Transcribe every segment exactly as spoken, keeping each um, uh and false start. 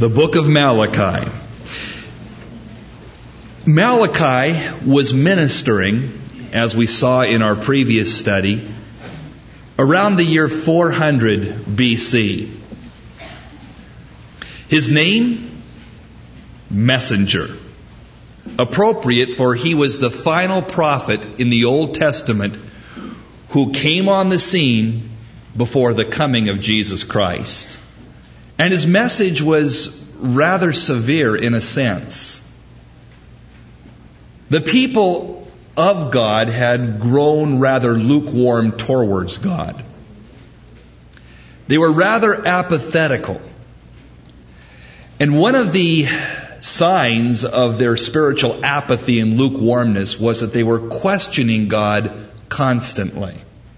The book of Malachi. Malachi was ministering, as we saw in our previous study, around the year four hundred B C. His name? Messenger. Appropriate, for he was the final prophet in the Old Testament who came on the scene before the coming of Jesus Christ. And his message was rather severe in a sense. The people of God had grown rather lukewarm towards God. They were rather apathetical. And one of the signs of their spiritual apathy and lukewarmness was that they were questioning God constantly.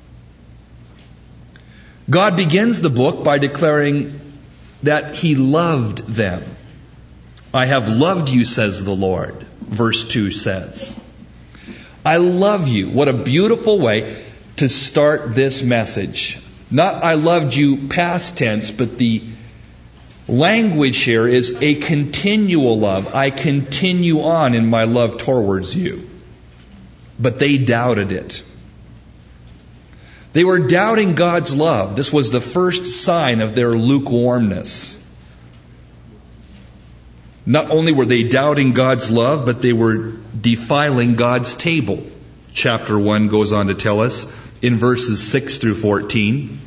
God begins the book by declaring that He loved them. I have loved you, says the Lord, verse two says. I love you. What a beautiful way to start this message. Not I loved you past tense, but the language here is a continual love. I continue on in my love towards you. But they doubted it. They were doubting God's love. This was the first sign of their lukewarmness. Not only were they doubting God's love, but they were defiling God's table. Chapter one goes on to tell us in verses six through fourteen.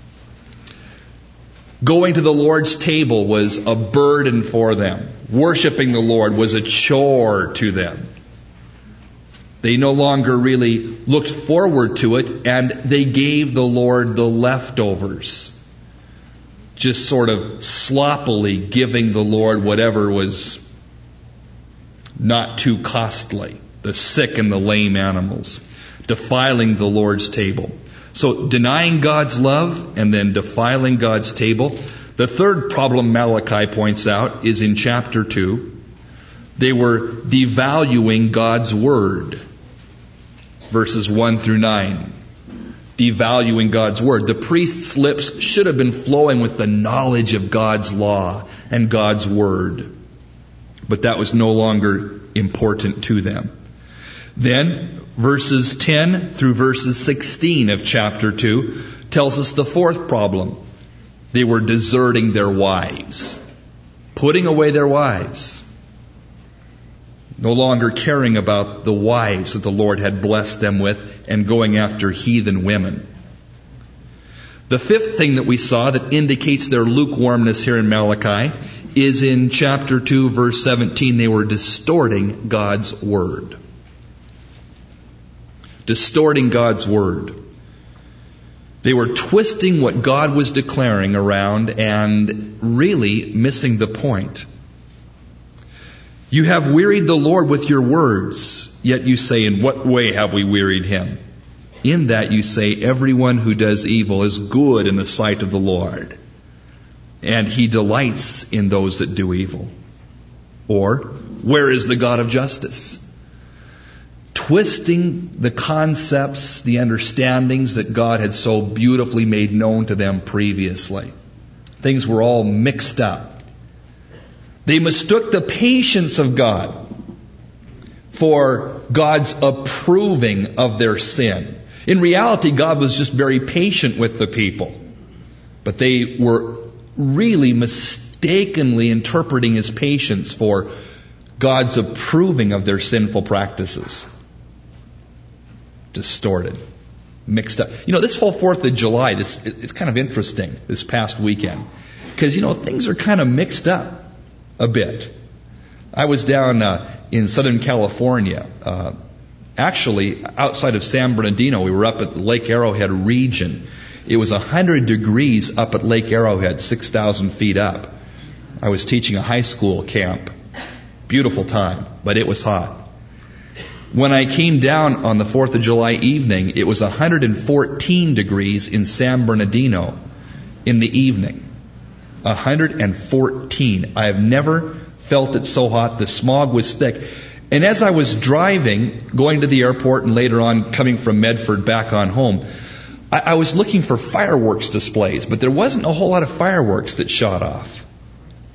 Going to the Lord's table was a burden for them. Worshipping the Lord was a chore to them. They no longer really looked forward to it, and they gave the Lord the leftovers. Just sort of sloppily giving the Lord whatever was not too costly. The sick and the lame animals. Defiling the Lord's table. So denying God's love and then defiling God's table. The third problem Malachi points out is in chapter two. They were devaluing God's word. Verses one through nine. Devaluing God's word. The priest's lips should have been flowing with the knowledge of God's law and God's word. But that was no longer important to them. Then, verses ten through verses sixteen of chapter two tells us the fourth problem. They were deserting their wives. Putting away their wives. No longer caring about the wives that the Lord had blessed them with and going after heathen women. The fifth thing that we saw that indicates their lukewarmness here in Malachi is in chapter two, verse seventeen. They were distorting God's word. Distorting God's word. They were twisting what God was declaring around and really missing the point. You have wearied the Lord with your words, yet you say, in what way have we wearied Him? In that you say, everyone who does evil is good in the sight of the Lord, and He delights in those that do evil. Or, where is the God of justice? Twisting the concepts, the understandings that God had so beautifully made known to them previously. Things were all mixed up. They mistook the patience of God for God's approving of their sin. In reality, God was just very patient with the people. But they were really mistakenly interpreting His patience for God's approving of their sinful practices. Distorted. Mixed up. You know, this whole fourth of July, this, it's kind of interesting this past weekend. Because, you know, things are kind of mixed up a bit. I was down uh, in Southern California, uh, actually outside of San Bernardino. We were up at the Lake Arrowhead region. It was one hundred degrees up at Lake Arrowhead, six thousand feet up. I was teaching a high school camp. Beautiful time, but it was hot. When I came down on the fourth of July evening, it was one hundred fourteen degrees in San Bernardino in the evening. one hundred fourteen. I have never felt it so hot. The smog was thick. And as I was driving, going to the airport and later on coming from Medford back on home, I, I was looking for fireworks displays, but there wasn't a whole lot of fireworks that shot off.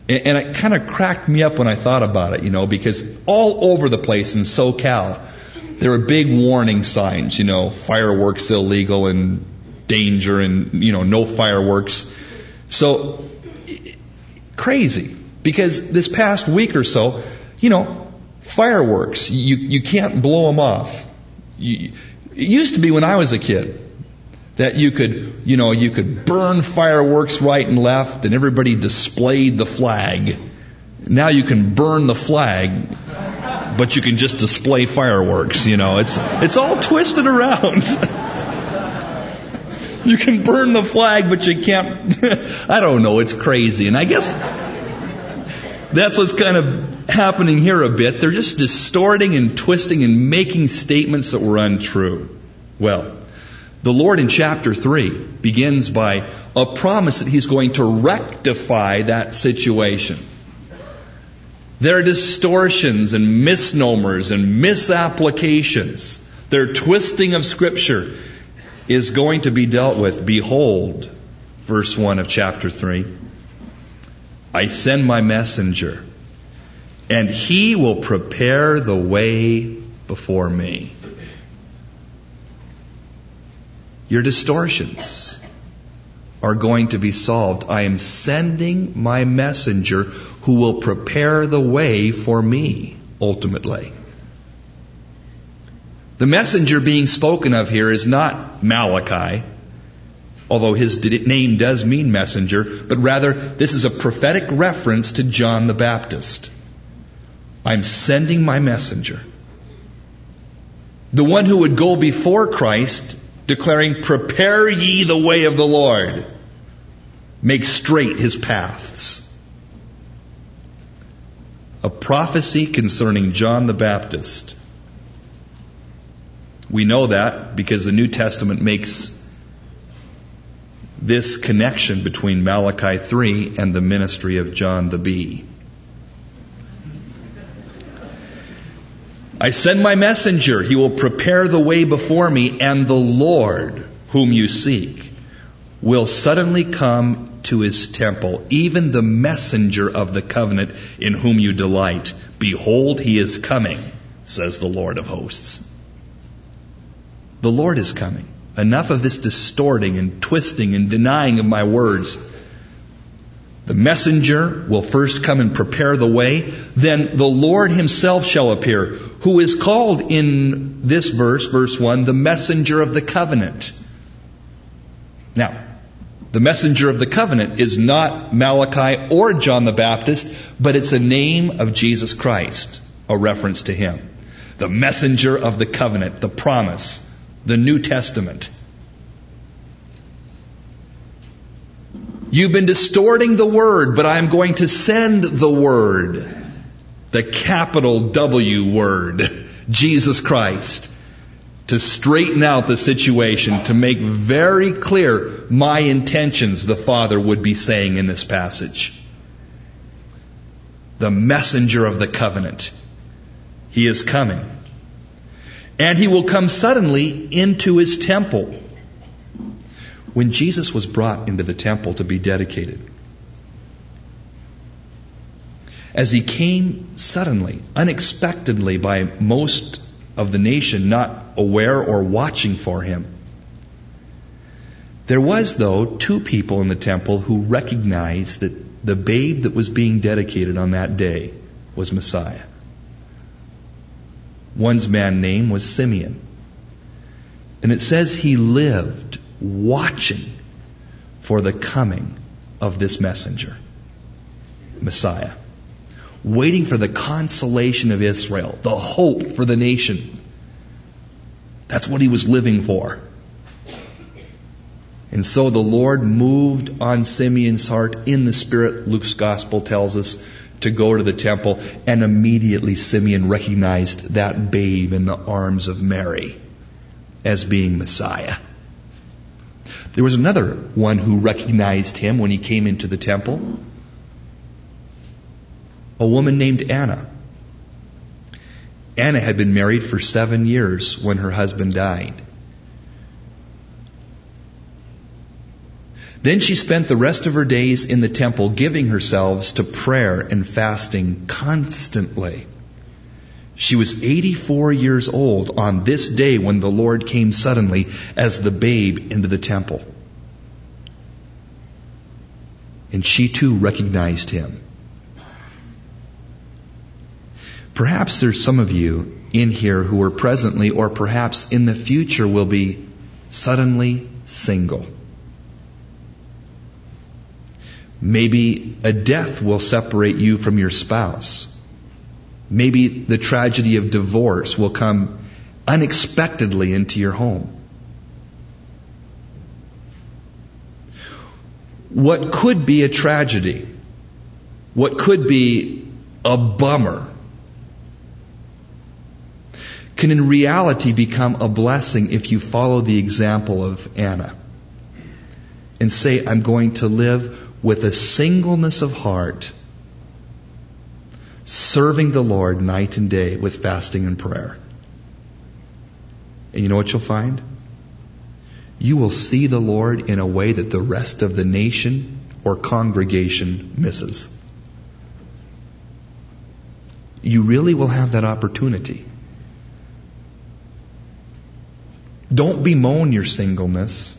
And, and it kind of cracked me up when I thought about it, you know, because all over the place in SoCal, there were big warning signs, you know, fireworks illegal and danger and, you know, no fireworks. So, crazy. Because this past week or so, you know, fireworks, you, you can't blow them off. You, it used to be when I was a kid that you could, you know, you could burn fireworks right and left and everybody displayed the flag. Now you can burn the flag, but you can just display fireworks, you know. It's, it's all twisted around. You can burn the flag, but you can't, I don't know, it's crazy. And I guess that's what's kind of happening here a bit. They're just distorting and twisting and making statements that were untrue. Well, the Lord in chapter three begins by a promise that He's going to rectify that situation. Their distortions and misnomers and misapplications, their twisting of Scripture is going to be dealt with. Behold, verse one of chapter three, I send my messenger, and he will prepare the way before me. Your distortions are going to be solved. I am sending my messenger who will prepare the way for me, ultimately. The messenger being spoken of here is not Malachi, although his name does mean messenger, but rather this is a prophetic reference to John the Baptist. I'm sending my messenger. The one who would go before Christ, declaring, prepare ye the way of the Lord. Make straight His paths. A prophecy concerning John the Baptist. We know that because the New Testament makes this connection between Malachi three and the ministry of John the Bee. I send my messenger. He will prepare the way before me, and the Lord whom you seek will suddenly come to His temple, even the messenger of the covenant in whom you delight. Behold, He is coming, says the Lord of hosts. The Lord is coming. Enough of this distorting and twisting and denying of my words. The messenger will first come and prepare the way. Then the Lord Himself shall appear, who is called in this verse, verse one, the messenger of the covenant. Now, the messenger of the covenant is not Malachi or John the Baptist, but it's a name of Jesus Christ, a reference to Him. The messenger of the covenant, the promise, the New Testament. You've been distorting the Word, but I'm going to send the Word, the capital W word, Jesus Christ, to straighten out the situation, to make very clear my intentions, the Father would be saying in this passage. The messenger of the covenant. He is coming. And He will come suddenly into His temple. When Jesus was brought into the temple to be dedicated, as He came suddenly, unexpectedly by most of the nation not aware or watching for Him, there was, though, two people in the temple who recognized that the babe that was being dedicated on that day was Messiah. One's man name was Simeon. And it says he lived watching for the coming of this messenger, Messiah. Waiting for the consolation of Israel, the hope for the nation. That's what he was living for. And so the Lord moved on Simeon's heart in the Spirit, Luke's Gospel tells us, to go to the temple, and immediately Simeon recognized that babe in the arms of Mary as being Messiah. There was another one who recognized him when he came into the temple. A woman named Anna. Anna had been married for seven years when her husband died. Then she spent the rest of her days in the temple, giving herself to prayer and fasting constantly. She was eighty-four years old on this day when the Lord came suddenly as the babe into the temple. And she too recognized him. Perhaps there's some of you in here who are presently or perhaps in the future will be suddenly single. Maybe a death will separate you from your spouse. Maybe the tragedy of divorce will come unexpectedly into your home. What could be a tragedy, what could be a bummer, can in reality become a blessing if you follow the example of Anna and say, I'm going to live with a singleness of heart, serving the Lord night and day with fasting and prayer. And you know what you'll find? You will see the Lord in a way that the rest of the nation or congregation misses. You really will have that opportunity. Don't bemoan your singleness.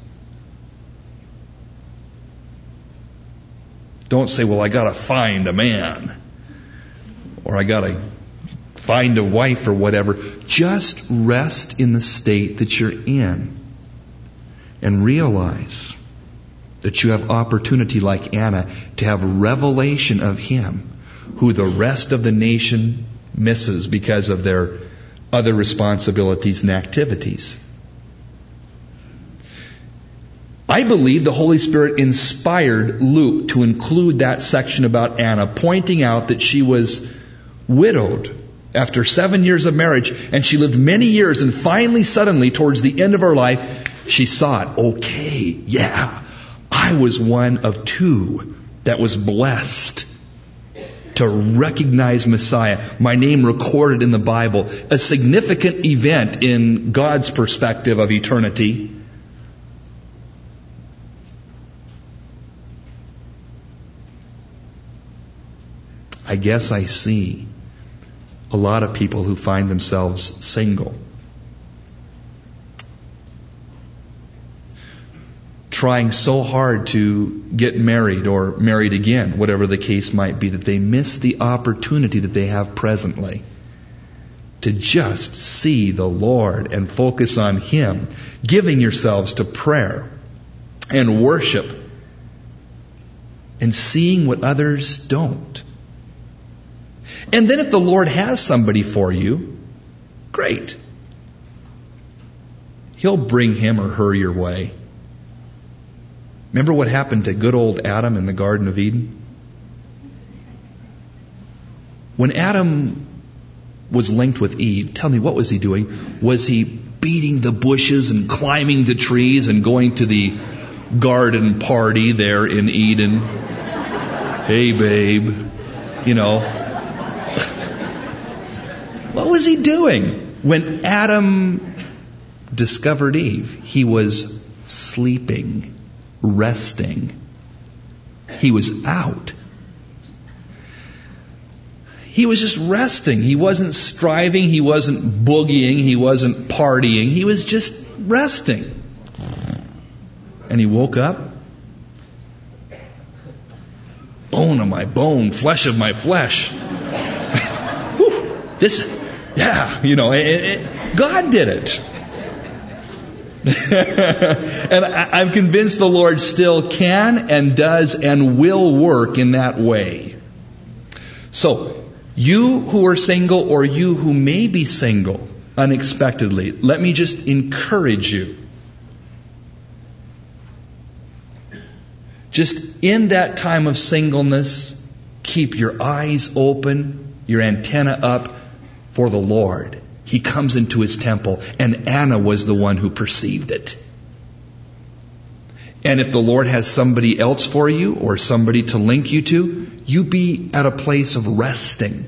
Don't say, well, I gotta find a man. Or I gotta find a wife or whatever. Just rest in the state that you're in. And realize that you have opportunity like Anna to have revelation of Him who the rest of the nation misses because of their other responsibilities and activities. I believe the Holy Spirit inspired Luke to include that section about Anna, pointing out that she was widowed after seven years of marriage, and she lived many years, and finally, suddenly, towards the end of her life, she saw it. Okay, yeah, I was one of two that was blessed to recognize Messiah. My name recorded in the Bible, a significant event in God's perspective of eternity. I guess I see a lot of people who find themselves single, trying so hard to get married or married again, whatever the case might be, that they miss the opportunity that they have presently to just see the Lord and focus on Him, giving yourselves to prayer and worship and seeing what others don't. And then if the Lord has somebody for you, great. He'll bring him or her your way. Remember what happened to good old Adam in the Garden of Eden? When Adam was linked with Eve, tell me, what was he doing? Was he beating the bushes and climbing the trees and going to the garden party there in Eden? Hey, babe, you know. What was he doing? When Adam discovered Eve, he was sleeping, resting. He was out. He was just resting. He wasn't striving. He wasn't boogieing. He wasn't partying. He was just resting. And he woke up. Bone of my bone, flesh of my flesh. Whew, this, yeah, you know, it, it, God did it. And I, I'm convinced the Lord still can and does and will work in that way. So, you who are single or you who may be single unexpectedly, let me just encourage you. Just in that time of singleness, keep your eyes open, your antenna up for the Lord. He comes into His temple, and Anna was the one who perceived it. And if the Lord has somebody else for you or somebody to link you to, you be at a place of resting.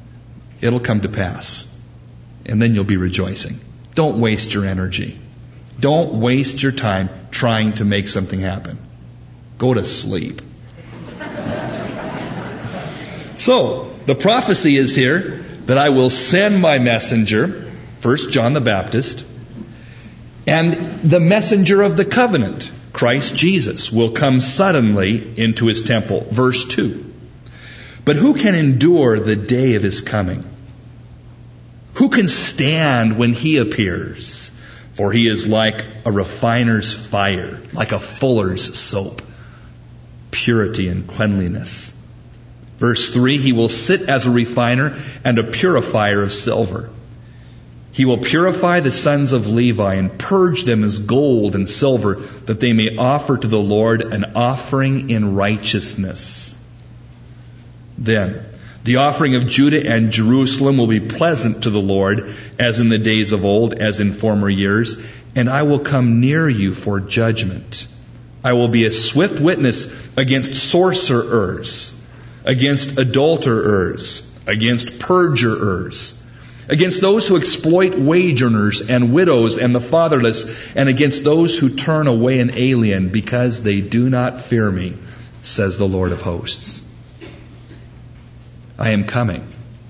It'll come to pass. And then you'll be rejoicing. Don't waste your energy. Don't waste your time trying to make something happen. Go to sleep. So, the prophecy is here that I will send my messenger, first John the Baptist, and the messenger of the covenant, Christ Jesus, will come suddenly into his temple. Verse two. But who can endure the day of his coming? Who can stand when he appears? For he is like a refiner's fire, like a fuller's soap. Purity and cleanliness. Verse three, he will sit as a refiner and a purifier of silver. He will purify the sons of Levi and purge them as gold and silver, that they may offer to the Lord an offering in righteousness. Then, the offering of Judah and Jerusalem will be pleasant to the Lord, as in the days of old, as in former years, and I will come near you for judgment. I will be a swift witness against sorcerers, against adulterers, against perjurers, against those who exploit wage earners and widows and the fatherless, and against those who turn away an alien, because they do not fear me, says the Lord of hosts. I am coming.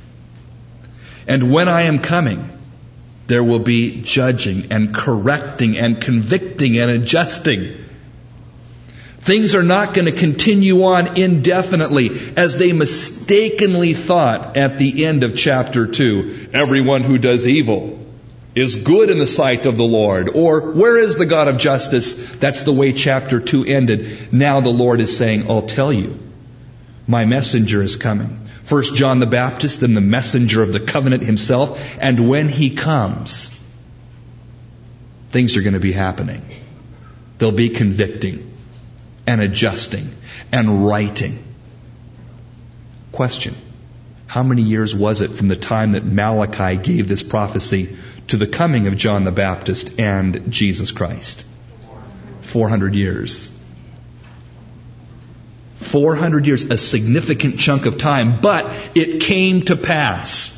And when I am coming, there will be judging and correcting and convicting and adjusting. Things are not going to continue on indefinitely as they mistakenly thought at the end of chapter two. Everyone who does evil is good in the sight of the Lord. Or, where is the God of justice? That's the way chapter two ended. Now the Lord is saying, I'll tell you, my messenger is coming. First John the Baptist, then the messenger of the covenant himself. And when he comes, things are going to be happening. They'll be convicting and adjusting and righting. Question. How many years was it from the time that Malachi gave this prophecy to the coming of John the Baptist and Jesus Christ? Four hundred years. Four hundred years, a significant chunk of time, but it came to pass.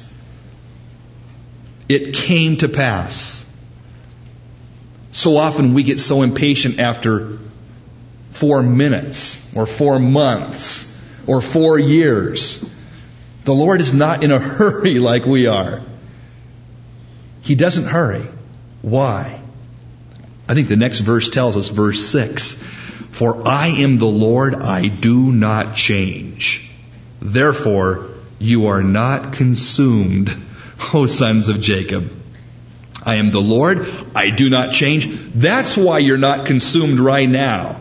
It came to pass. So often we get so impatient after four minutes or four months or four years. The Lord is not in a hurry like we are. He doesn't hurry. Why? I think the next verse tells us, verse six, for I am the Lord, I do not change. Therefore, you are not consumed, O sons of Jacob. I am the Lord, I do not change. That's why you're not consumed right now.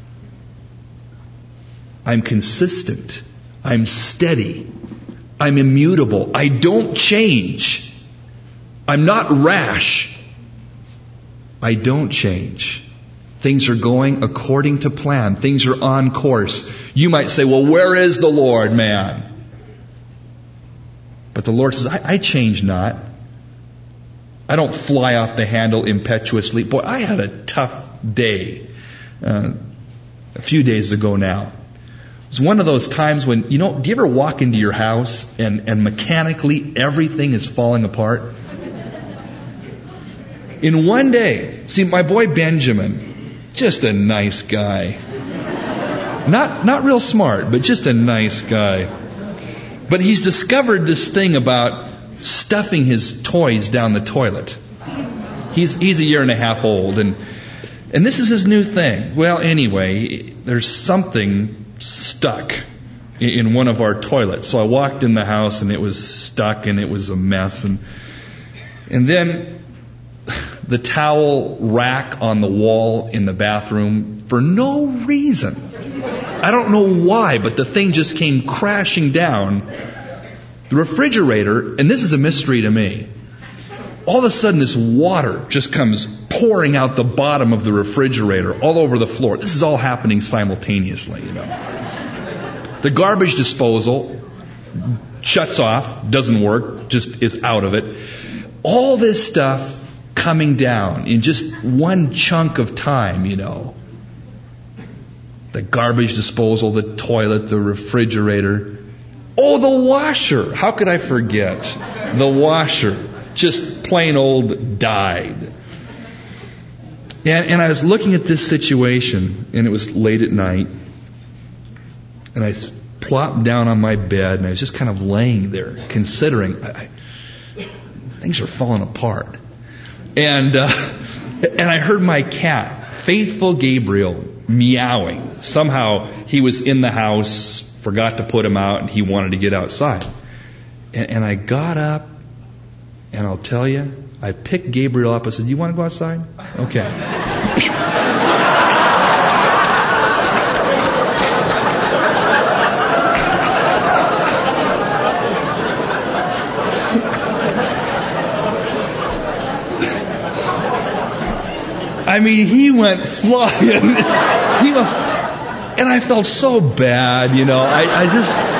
I'm consistent. I'm steady. I'm immutable. I don't change. I'm not rash. I don't change. Things are going according to plan. Things are on course. You might say, well, where is the Lord, man? But the Lord says, I, I change not. I don't fly off the handle impetuously. Boy, I had a tough day uh, a few days ago now. It was one of those times when, you know, do you ever walk into your house and, and mechanically everything is falling apart? In one day, see, my boy Benjamin, just a nice guy. Not, not real smart, but just a nice guy. But he's discovered this thing about stuffing his toys down the toilet. He's, he's a year and a half old, and, and this is his new thing. Well, anyway, there's something stuck in one of our toilets. So I walked in the house and it was stuck and it was a mess. And, and then the towel rack on the wall in the bathroom, for no reason, I don't know why, but the thing just came crashing down. The refrigerator, and this is a mystery to me, all of a sudden this water just comes pouring out the bottom of the refrigerator all over the floor. This is all happening simultaneously, you know. The garbage disposal shuts off, doesn't work, just is out of it. All this stuff coming down in just one chunk of time, you know. The garbage disposal, the toilet, the refrigerator. Oh, the washer. How could I forget? The washer. Just plain old died. And, and I was looking at this situation, and it was late at night, and I plopped down on my bed, and I was just kind of laying there, considering, I, I, things are falling apart. And, uh, and I heard my cat, Faithful Gabriel, meowing. Somehow he was in the house, forgot to put him out, and he wanted to get outside. And, and I got up, and I'll tell you, I picked Gabriel up. I said, "You want to go outside?" Okay. I mean, he went flying. He went, and I felt so bad, you know. I, I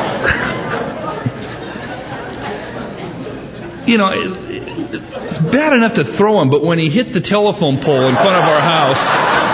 just, you know, it, it's bad enough to throw him, but when he hit the telephone pole in front of our house,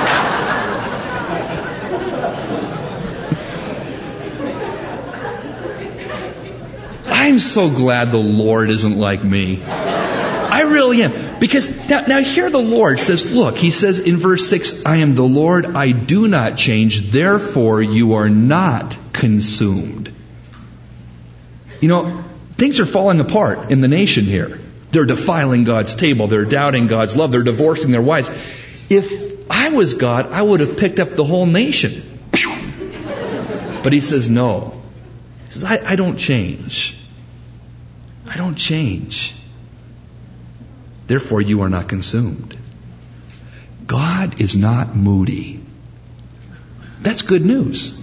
I'm so glad the Lord isn't like me. I really am. Because now, now here the Lord says, look, He says in verse six, "I am the Lord, I do not change, therefore you are not consumed." You know, things are falling apart in the nation here. They're defiling God's table. They're doubting God's love. They're divorcing their wives. If I was God, I would have picked up the whole nation. But He says, no. He says, I, I don't change. I don't change. Therefore, you are not consumed. God is not moody. That's good news.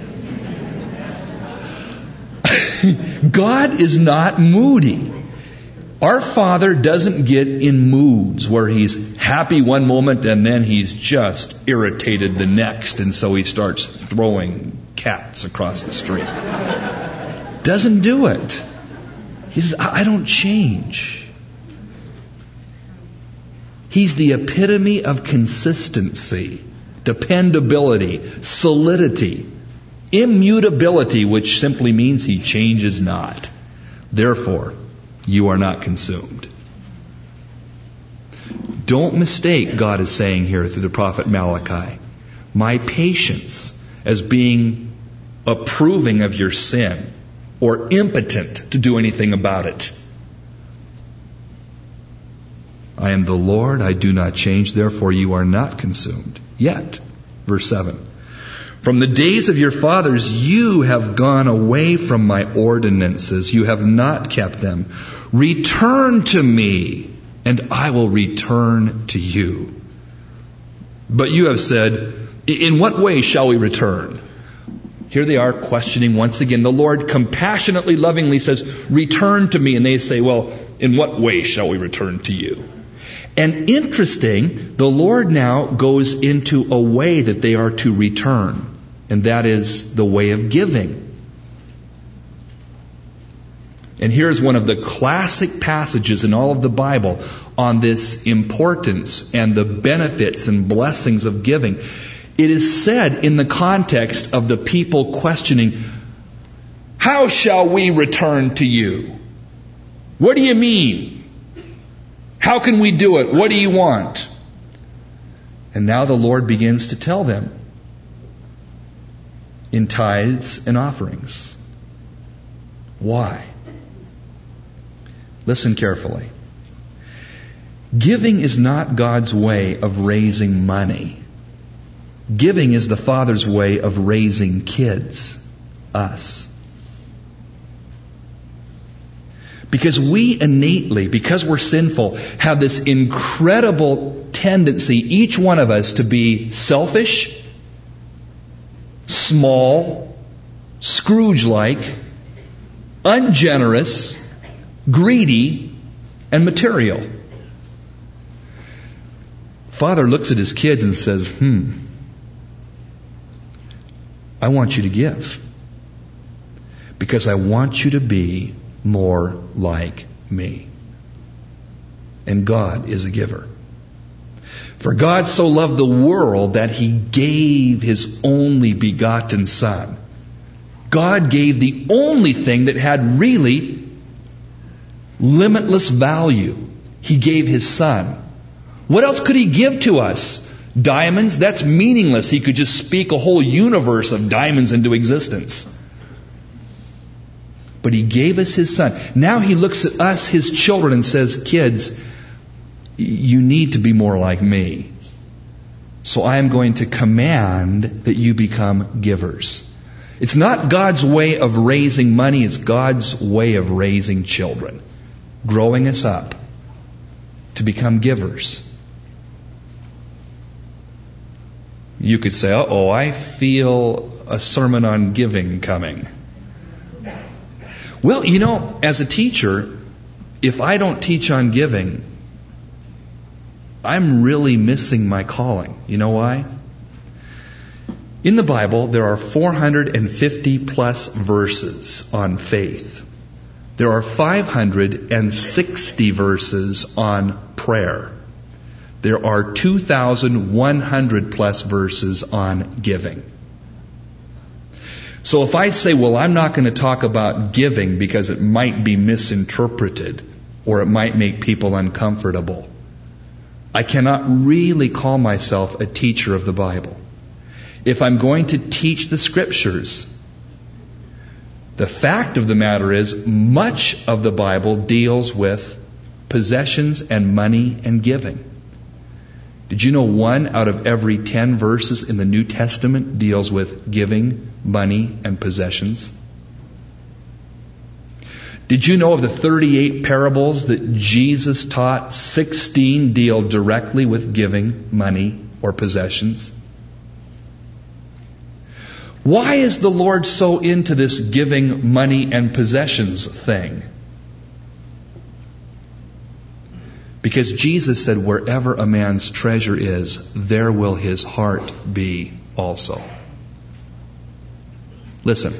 God is not moody. Our Father doesn't get in moods where He's happy one moment and then He's just irritated the next, and so He starts throwing cats across the street. Doesn't do it. He says, I don't change. He's the epitome of consistency, dependability, solidity, immutability, which simply means He changes not. Therefore, you are not consumed. Don't mistake, God is saying here through the prophet Malachi, my patience as being approving of your sin or impotent to do anything about it. I am the Lord, I do not change, therefore you are not consumed. Yet, verse seven, from the days of your fathers you have gone away from my ordinances, you have not kept them. Return to me, and I will return to you. But you have said, in what way shall we return? Here they are questioning once again. The Lord compassionately, lovingly says, return to me. And they say, well, in what way shall we return to you? And interesting, the Lord now goes into a way that they are to return. And that is the way of giving. And here's one of the classic passages in all of the Bible on this importance and the benefits and blessings of giving. It is said in the context of the people questioning, how shall we return to you? What do you mean? How can we do it? What do you want? And now the Lord begins to tell them in tithes and offerings. Why? Listen carefully. Giving is not God's way of raising money. Giving is the Father's way of raising kids, us. Because we innately, because we're sinful, have this incredible tendency, each one of us, to be selfish, small, Scrooge-like, ungenerous, greedy, and material. Father looks at his kids and says, hmm, I want you to give. Because I want you to be more like me. And God is a giver. For God so loved the world that He gave His only begotten Son. God gave the only thing that had really limitless value. He gave His Son. What else could He give to us? Diamonds, that's meaningless. He could just speak a whole universe of diamonds into existence. But He gave us His Son. Now He looks at us, His children, and says, kids, you need to be more like me. So I am going to command that you become givers. It's not God's way of raising money, it's God's way of raising children. Growing us up to become givers. You could say, uh-oh, I feel a sermon on giving coming. Well, you know, as a teacher, if I don't teach on giving, I'm really missing my calling. You know why? In the Bible, there are four hundred fifty plus verses on faith. There are five hundred sixty verses on prayer. There are two thousand one hundred plus verses on giving. So if I say, well, I'm not going to talk about giving because it might be misinterpreted or it might make people uncomfortable, I cannot really call myself a teacher of the Bible. If I'm going to teach the Scriptures, the fact of the matter is much of the Bible deals with possessions and money and giving. Did you know one out of every ten verses in the New Testament deals with giving, money, and possessions? Did you know of the thirty-eight parables that Jesus taught, sixteen deal directly with giving, money, or possessions? Why is the Lord so into this giving, money, and possessions thing? Because Jesus said, wherever a man's treasure is, there will his heart be also. Listen.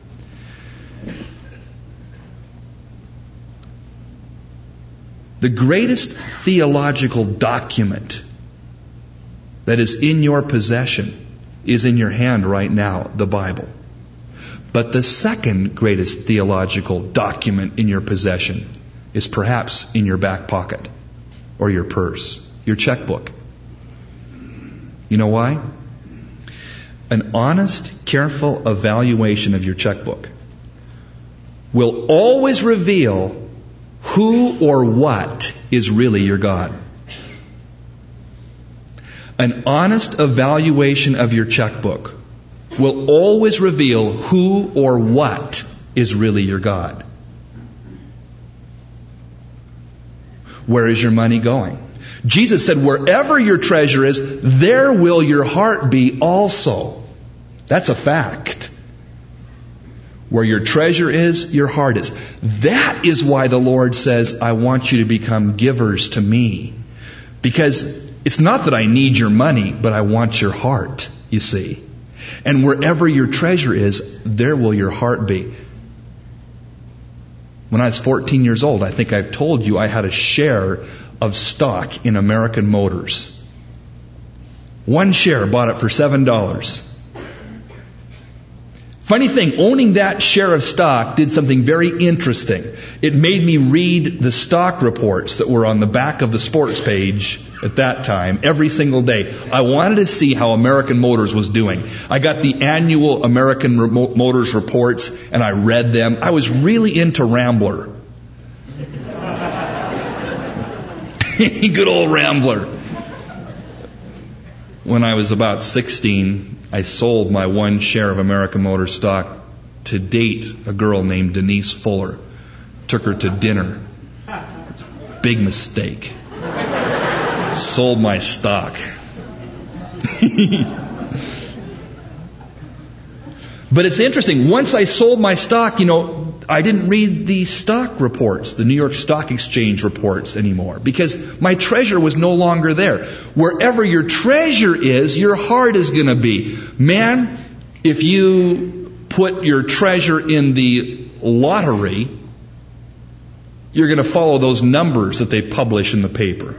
The greatest theological document that is in your possession is in your hand right now, the Bible. But the second greatest theological document in your possession is perhaps in your back pocket or your purse, your checkbook. You know why? An honest, careful evaluation of your checkbook will always reveal who or what is really your God. An honest evaluation of your checkbook will always reveal who or what is really your God. Where is your money going? Jesus said, wherever your treasure is, there will your heart be also. That's a fact. Where your treasure is, your heart is. That is why the Lord says, I want you to become givers to me. Because it's not that I need your money, but I want your heart, you see. And wherever your treasure is, there will your heart be. When I was fourteen years old, I think I've told you I had a share of stock in American Motors. One share, bought it for seven dollars. Funny thing, owning that share of stock did something very interesting. It made me read the stock reports that were on the back of the sports page at that time every single day. I wanted to see how American Motors was doing. I got the annual American Motors reports and I read them. I was really into Rambler. Good old Rambler. When I was about sixteen, I sold my one share of American Motor stock to date a girl named Denise Fuller. Took her to dinner. Big mistake. Sold my stock. But it's interesting. Once I sold my stock, you know, I didn't read the stock reports, the New York Stock Exchange reports anymore, because my treasure was no longer there. Wherever your treasure is, your heart is going to be. Man, if you put your treasure in the lottery, you're going to follow those numbers that they publish in the paper.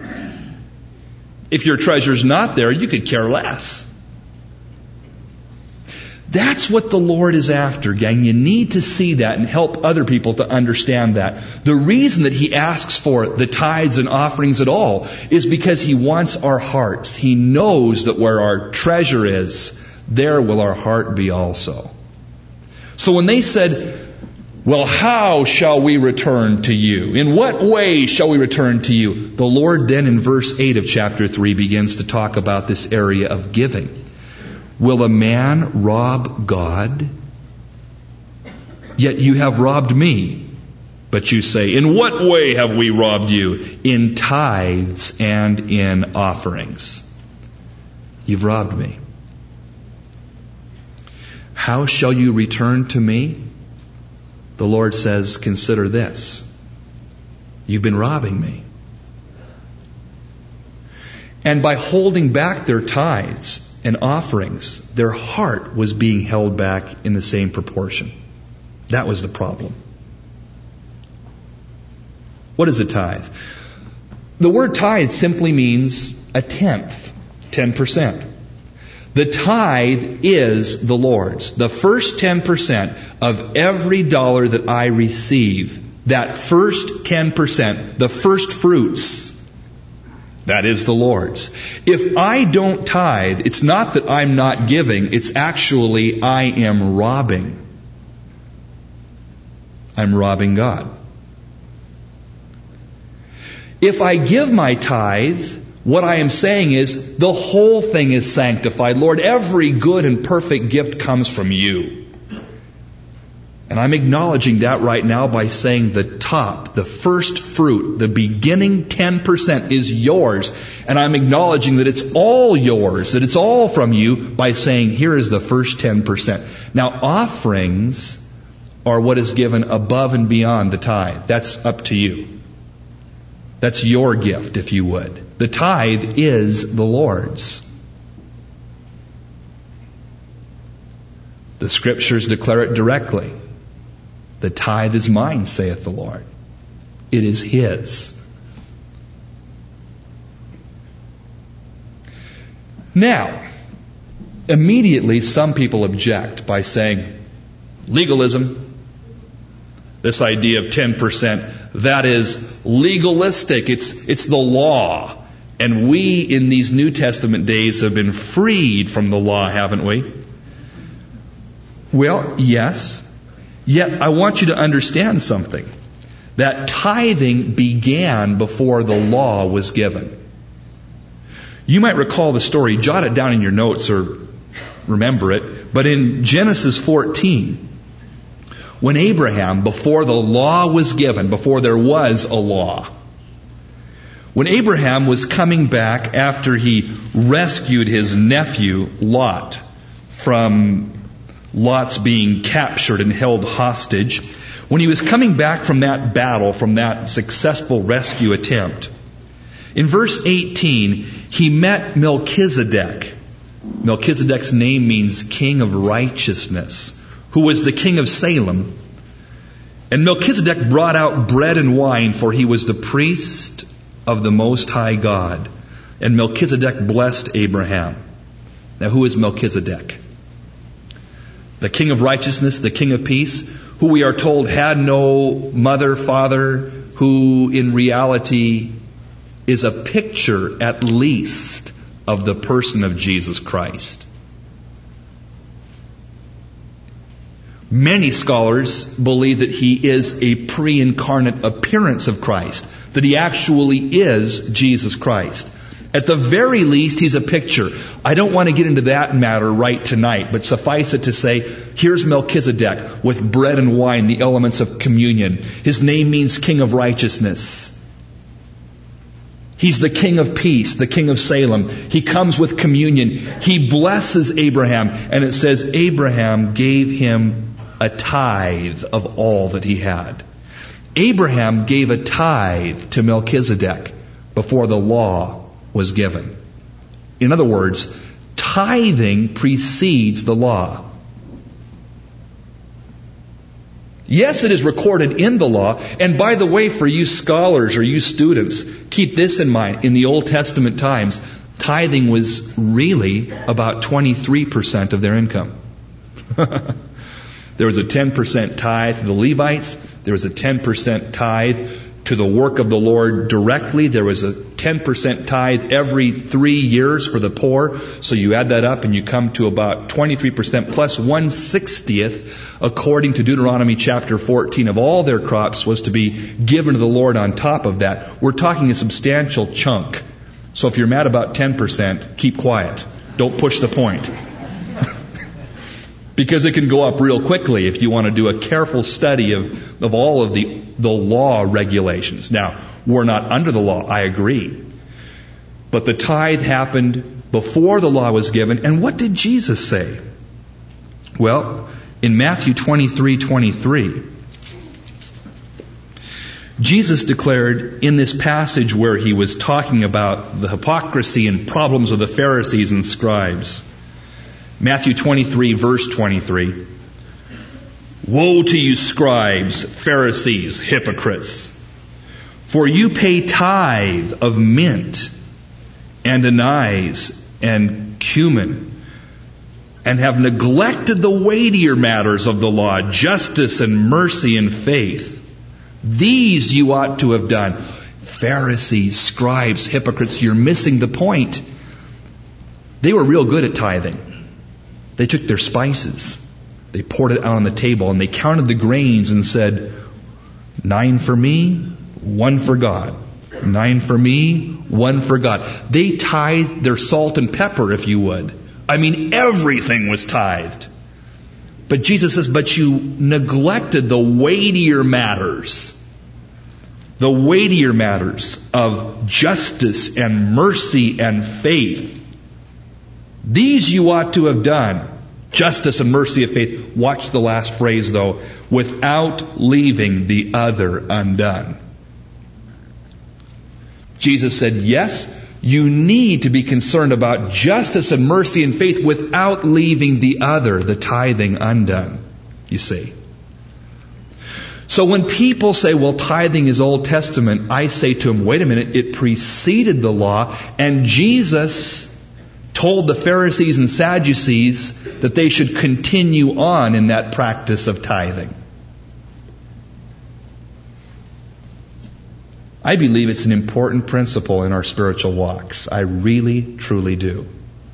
If your treasure's not there, you could care less. That's what the Lord is after, gang. You need to see that and help other people to understand that. The reason that He asks for the tithes and offerings at all is because He wants our hearts. He knows that where our treasure is, there will our heart be also. So when they said, well, how shall we return to you? In what way shall we return to you? The Lord then in verse eight of chapter three begins to talk about this area of giving. Will a man rob God? Yet you have robbed me. But you say, in what way have we robbed you? In tithes and in offerings. You've robbed me. How shall you return to me? The Lord says, consider this. You've been robbing me. And by holding back their tithes and offerings, their heart was being held back in the same proportion. That was the problem. What is a tithe? The word tithe simply means a tenth, ten percent. The tithe is the Lord's. The first ten percent of every dollar that I receive, that first ten percent, the first fruits, that is the Lord's. If I don't tithe, it's not that I'm not giving, it's actually I am robbing. I'm robbing God. If I give my tithe, what I am saying is the whole thing is sanctified. Lord, every good and perfect gift comes from you. And I'm acknowledging that right now by saying the top, the first fruit, the beginning ten percent is yours. And I'm acknowledging that it's all yours, that it's all from you by saying here is the first ten percent. Now offerings are what is given above and beyond the tithe. That's up to you. That's your gift, if you would. The tithe is the Lord's. The Scriptures declare it directly. The tithe is mine, saith the Lord. It is His. Now, immediately some people object by saying, legalism, this idea of ten percent, that is legalistic. It's, it's the law. And we in these New Testament days have been freed from the law, haven't we? Well, yes. Yet I want you to understand something. That tithing began before the law was given. You might recall the story, jot it down in your notes or remember it, but in Genesis fourteen, when Abraham, before the law was given, before there was a law, when Abraham was coming back after he rescued his nephew Lot from Lot's being captured and held hostage, when he was coming back from that battle, from that successful rescue attempt, in verse eighteen, he met Melchizedek. Melchizedek's name means King of Righteousness, who was the king of Salem. And Melchizedek brought out bread and wine, for he was the priest of the Most High God. And Melchizedek blessed Abraham. Now, who is Melchizedek? The King of Righteousness, the King of Peace, who we are told had no mother, father, who in reality is a picture, at least, of the person of Jesus Christ. Many scholars believe that he is a pre-incarnate appearance of Christ, that he actually is Jesus Christ. At the very least, he's a picture. I don't want to get into that matter right tonight, but suffice it to say, here's Melchizedek with bread and wine, the elements of communion. His name means King of Righteousness. He's the King of Peace, the King of Salem. He comes with communion. He blesses Abraham, and it says Abraham gave him a tithe of all that he had. Abraham gave a tithe to Melchizedek before the law was given. In other words, tithing precedes the law. Yes, it is recorded in the law. And by the way, for you scholars or you students, keep this in mind. In the Old Testament times, tithing was really about twenty-three percent of their income. There was a ten percent tithe to the Levites. There was a ten percent tithe to the work of the Lord directly. There was a ten percent tithe every three years for the poor. So you add that up and you come to about twenty-three percent plus one sixtieth, according to Deuteronomy chapter fourteen, of all their crops was to be given to the Lord on top of that. We're talking a substantial chunk. So if you're mad about ten percent, keep quiet. Don't push the point. Because it can go up real quickly if you want to do a careful study of, of all of the, the law regulations. Now, we're not under the law, I agree. But the tithe happened before the law was given. And what did Jesus say? Well, in Matthew twenty-three twenty-three, Jesus declared in this passage where he was talking about the hypocrisy and problems of the Pharisees and scribes, Matthew twenty-three, verse twenty-three. Woe to you, scribes, Pharisees, hypocrites! For you pay tithe of mint and anise and cumin, and have neglected the weightier matters of the law, justice and mercy and faith. These you ought to have done. Pharisees, scribes, hypocrites, you're missing the point. They were real good at tithing. They took their spices, they poured it out on the table, and they counted the grains and said, nine for me, one for God. Nine for me, one for God. They tithed their salt and pepper, if you would. I mean, everything was tithed. But Jesus says, but you neglected the weightier matters. The weightier matters of justice and mercy and faith. These you ought to have done. Justice and mercy of faith. Watch the last phrase though. Without leaving the other undone. Jesus said, yes, you need to be concerned about justice and mercy and faith without leaving the other, the tithing, undone. You see. So when people say, well, tithing is Old Testament, I say to them, wait a minute, it preceded the law, and Jesus told the Pharisees and Sadducees that they should continue on in that practice of tithing. I believe it's an important principle in our spiritual walks. I really, truly do.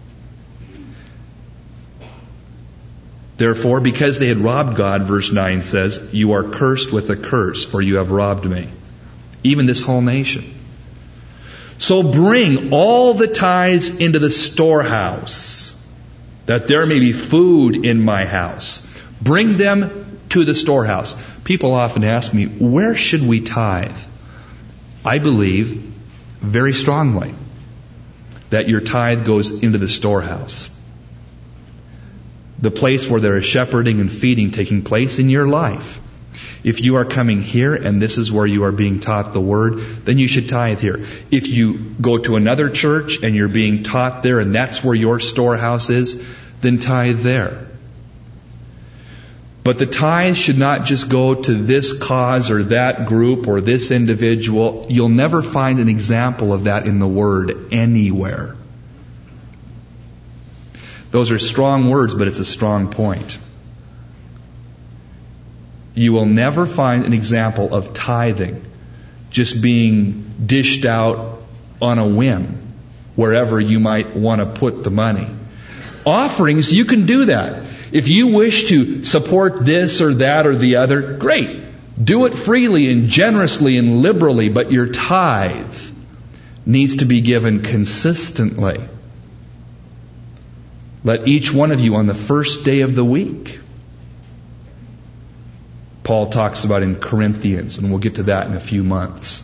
Therefore, because they had robbed God, verse nine says, you are cursed with a curse, for you have robbed me. Even this whole nation. So bring all the tithes into the storehouse, that there may be food in my house. Bring them to the storehouse. People often ask me, where should we tithe? I believe very strongly that your tithe goes into the storehouse. The place where there is shepherding and feeding taking place in your life. If you are coming here and this is where you are being taught the Word, then you should tithe here. If you go to another church and you're being taught there and that's where your storehouse is, then tithe there. But the tithe should not just go to this cause or that group or this individual. You'll never find an example of that in the Word anywhere. Those are strong words, but it's a strong point. You will never find an example of tithing just being dished out on a whim wherever you might want to put the money. Offerings, you can do that. If you wish to support this or that or the other, great. Do it freely and generously and liberally, but your tithe needs to be given consistently. Let each one of you on the first day of the week. Paul talks about in Corinthians, and we'll get to that in a few months.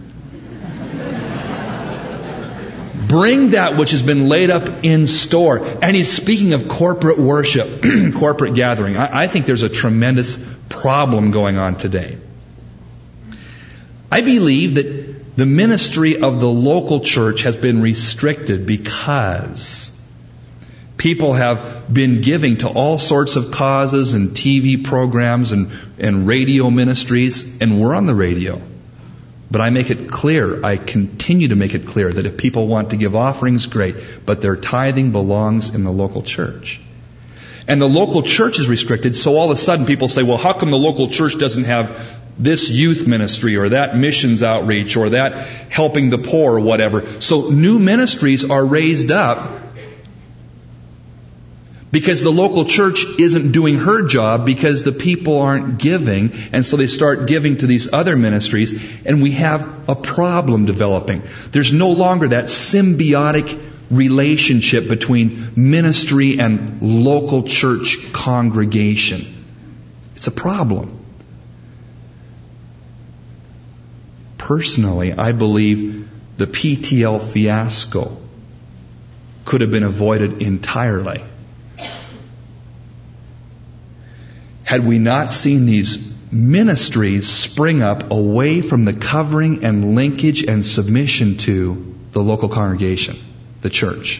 Bring that which has been laid up in store. And he's speaking of corporate worship, corporate gathering. I, I think there's a tremendous problem going on today. I believe that the ministry of the local church has been restricted because people have been giving to all sorts of causes and T V programs and, and radio ministries, and we're on the radio. But I make it clear, I continue to make it clear that if people want to give offerings, great, but their tithing belongs in the local church. And the local church is restricted, so all of a sudden people say, well, how come the local church doesn't have this youth ministry or that missions outreach or that helping the poor or whatever? So new ministries are raised up because the local church isn't doing her job because the people aren't giving, and so they start giving to these other ministries, and we have a problem developing. There's no longer that symbiotic relationship between ministry and local church congregation. It's a problem. Personally, I believe the P T L fiasco could have been avoided entirely had we not seen these ministries spring up away from the covering and linkage and submission to the local congregation, the church.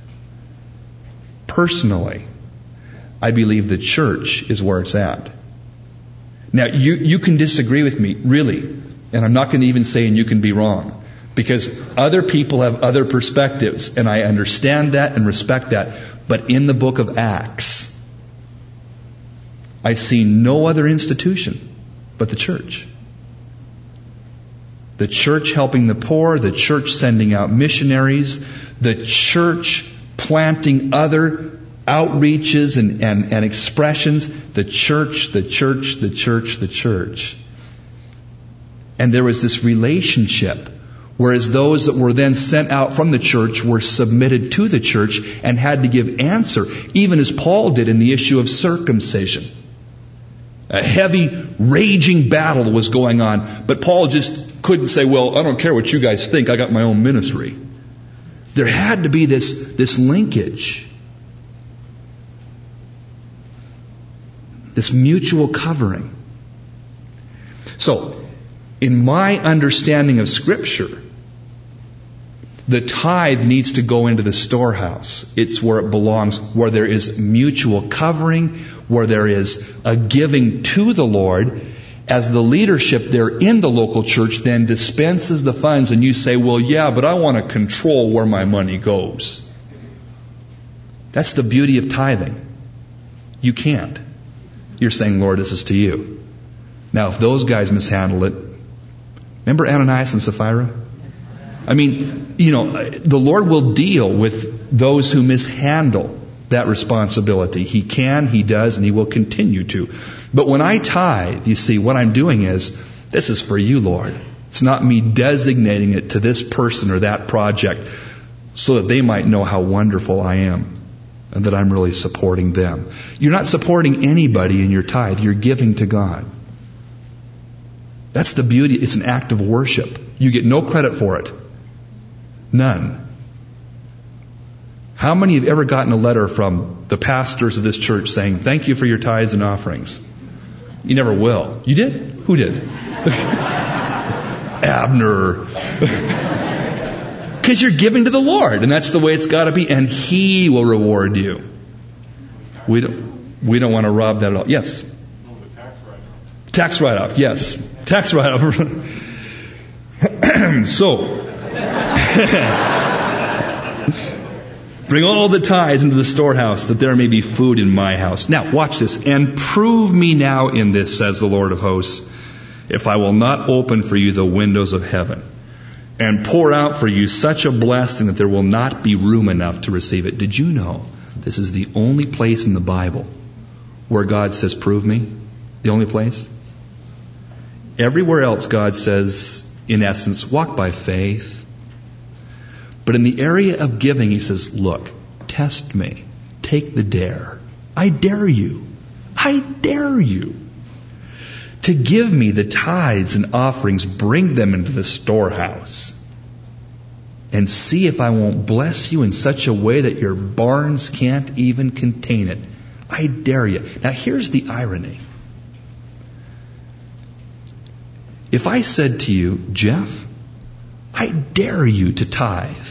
Personally, I believe the church is where it's at. Now, you, you can disagree with me, really, and I'm not going to even say and you can be wrong, because other people have other perspectives, and I understand that and respect that. But in the book of Acts, I see no other institution but the church. The church helping the poor, the church sending out missionaries, the church planting other outreaches and, and, and expressions. The church, the church, the church, the church. And there was this relationship, whereas those that were then sent out from the church were submitted to the church and had to give answer, even as Paul did in the issue of circumcision. A heavy, raging battle was going on, but Paul just couldn't say, well, I don't care what you guys think, I got my own ministry. There had to be this, this linkage, this mutual covering. So, in my understanding of Scripture, the tithe needs to go into the storehouse. It's where it belongs, where there is mutual covering, where there is a giving to the Lord, as the leadership there in the local church then dispenses the funds, and you say, well, yeah, but I want to control where my money goes. That's the beauty of tithing. You can't. You're saying, Lord, this is to you. Now, if those guys mishandle it, remember Ananias and Sapphira? I mean, you know, the Lord will deal with those who mishandle that responsibility. He can, He does, and He will continue to. But when I tithe, you see, what I'm doing is, this is for you, Lord. It's not me designating it to this person or that project so that they might know how wonderful I am and that I'm really supporting them. You're not supporting anybody in your tithe. You're giving to God. That's the beauty. It's an act of worship. You get no credit for it. None. How many have ever gotten a letter from the pastors of this church saying, thank you for your tithes and offerings? You never will. You did? Who did? Abner. Because you're giving to the Lord, and that's the way it's got to be, and He will reward you. We don't, we don't want to rob that at all. Yes? Tax write-off, yes. Tax write-off. So, bring all the tithes into the storehouse, that there may be food in my house. Now, watch this. And prove me now in this, says the Lord of hosts, if I will not open for you the windows of heaven and pour out for you such a blessing that there will not be room enough to receive it. Did you know this is the only place in the Bible where God says, prove me? The only place? Everywhere else God says, in essence, walk by faith. But in the area of giving, He says, look, test me. Take the dare. I dare you. I dare you to give me the tithes and offerings. Bring them into the storehouse and see if I won't bless you in such a way that your barns can't even contain it. I dare you. Now here's the irony. If I said to you, Jeff, I dare you to tithe,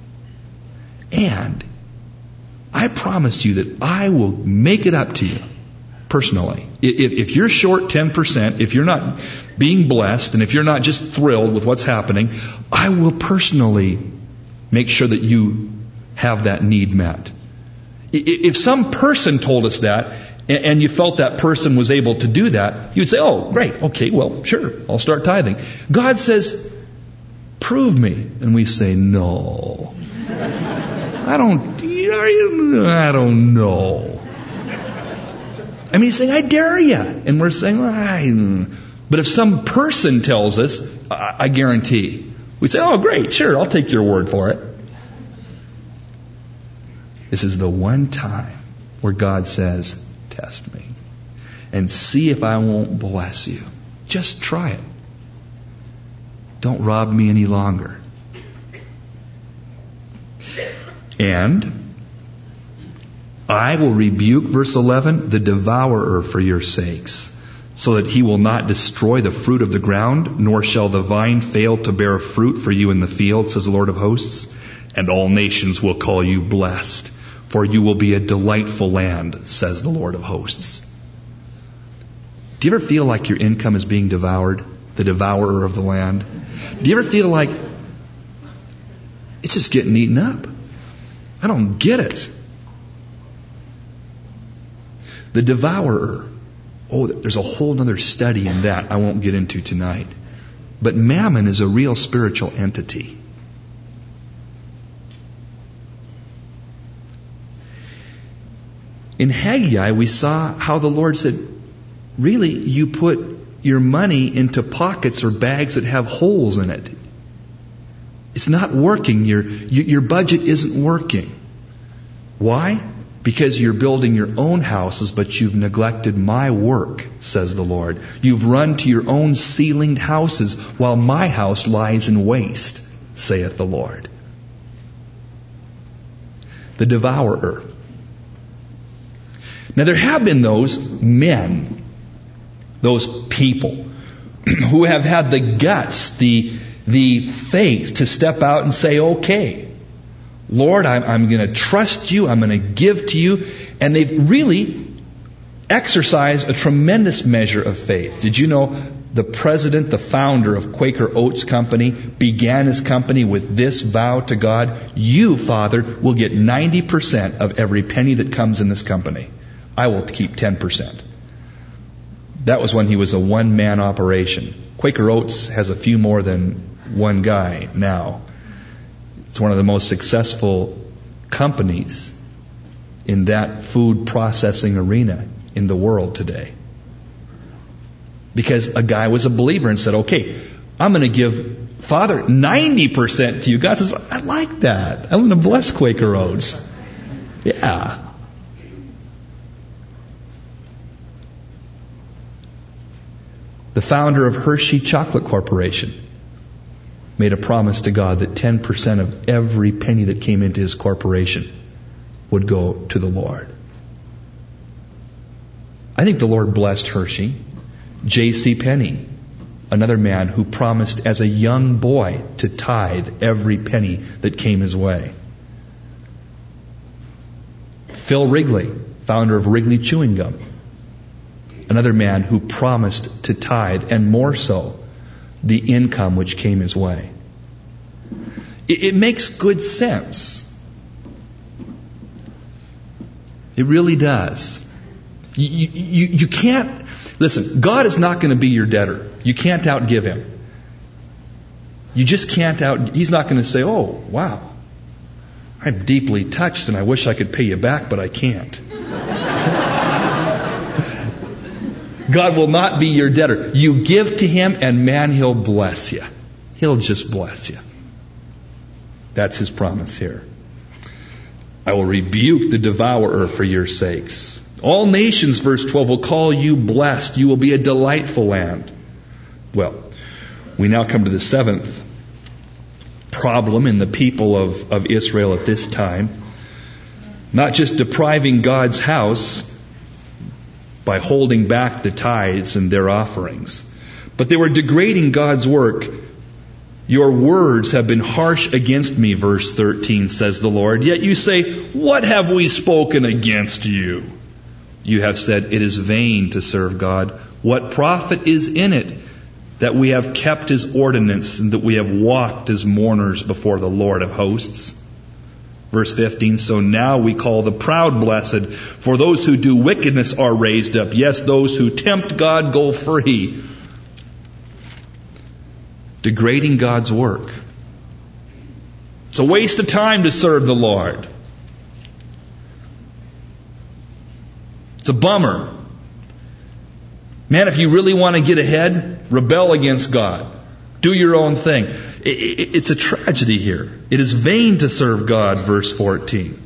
and I promise you that I will make it up to you personally. If, if you're short ten percent, if you're not being blessed, and if you're not just thrilled with what's happening, I will personally make sure that you have that need met. If some person told us that, and you felt that person was able to do that, you'd say, oh, great, okay, well, sure, I'll start tithing. God says, prove me. And we say, no. I don't, I don't know. I mean, he's saying, I dare you. And we're saying, I... But if some person tells us, I, I guarantee, we say, oh, great, sure, I'll take your word for it. This is the one time where God says, test me and see if I won't bless you. Just try it. Don't rob me any longer. And I will rebuke, verse eleven, the devourer for your sakes, so that he will not destroy the fruit of the ground, nor shall the vine fail to bear fruit for you in the field, says the Lord of hosts. And all nations will call you blessed, for you will be a delightful land, says the Lord of hosts. Do you ever feel like your income is being devoured? The devourer of the land? Do you ever feel like it's just getting eaten up? I don't get it. The devourer. Oh, there's a whole other study in that I won't get into tonight. But mammon is a real spiritual entity. In Haggai, we saw how the Lord said, really, you put your money into pockets or bags that have holes in it. It's not working. Your, your budget isn't working. Why? Because you're building your own houses, but you've neglected my work, says the Lord. You've run to your own ceilinged houses while my house lies in waste, saith the Lord. The devourer. Now there have been those men, those people, who have had the guts, the, the faith to step out and say, okay, Lord, I'm, I'm going to trust you, I'm going to give to you. And they've really exercised a tremendous measure of faith. Did you know the president, the founder of Quaker Oats Company, began his company with this vow to God: you, Father, will get ninety percent of every penny that comes in this company. I will keep ten percent. That was when he was a one-man operation. Quaker Oats has a few more than one guy now. It's one of the most successful companies in that food processing arena in the world today. Because a guy was a believer and said, okay, I'm going to give Father ninety percent to you. God says, I like that. I'm going to bless Quaker Oats. Yeah. The founder of Hershey Chocolate Corporation made a promise to God that ten percent of every penny that came into his corporation would go to the Lord. I think the Lord blessed Hershey. J C Penney, another man who promised as a young boy to tithe every penny that came his way. Phil Wrigley, founder of Wrigley Chewing Gum, another man who promised to tithe, and more so, the income which came his way. It, it makes good sense. It really does. You, you, you can't, listen, God is not going to be your debtor. You can't outgive Him. You just can't out, He's not going to say, oh, wow, I'm deeply touched and I wish I could pay you back, but I can't. God will not be your debtor. You give to Him and man, He'll bless you. He'll just bless you. That's His promise here. I will rebuke the devourer for your sakes. All nations, verse twelve, will call you blessed. You will be a delightful land. Well, we now come to the seventh problem in the people of, of Israel at this time. Not just depriving God's house by holding back the tithes and their offerings, but they were degrading God's work. Your words have been harsh against me, verse thirteen, says the Lord. Yet you say, what have we spoken against you? You have said, it is vain to serve God. What profit is in it that we have kept His ordinance and that we have walked as mourners before the Lord of hosts? Verse fifteen, so now we call the proud blessed, for those who do wickedness are raised up. Yes, those who tempt God go free. Degrading God's work. It's a waste of time to serve the Lord. It's a bummer. Man, if you really want to get ahead, rebel against God. Do your own thing. It's a tragedy here. It is vain to serve God, verse fourteen.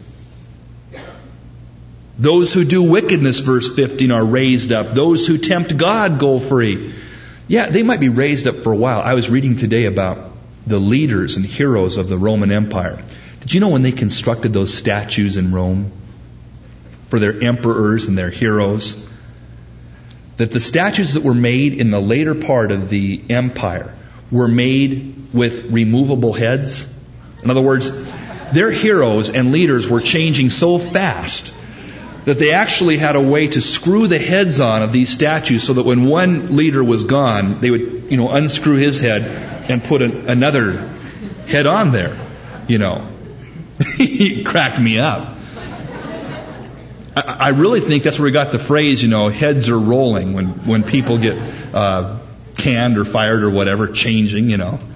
Those who do wickedness, verse fifteen, are raised up. Those who tempt God go free. Yeah, they might be raised up for a while. I was reading today about the leaders and heroes of the Roman Empire. Did you know when they constructed those statues in Rome for their emperors and their heroes, that the statues that were made in the later part of the empire were made with removable heads? In other words, their heroes and leaders were changing so fast that they actually had a way to screw the heads on of these statues so that when one leader was gone, they would, you know, unscrew his head and put an, another head on there. You know, it cracked me up. I, I really think that's where we got the phrase, you know, heads are rolling when, when people get uh, canned or fired or whatever, changing, you know.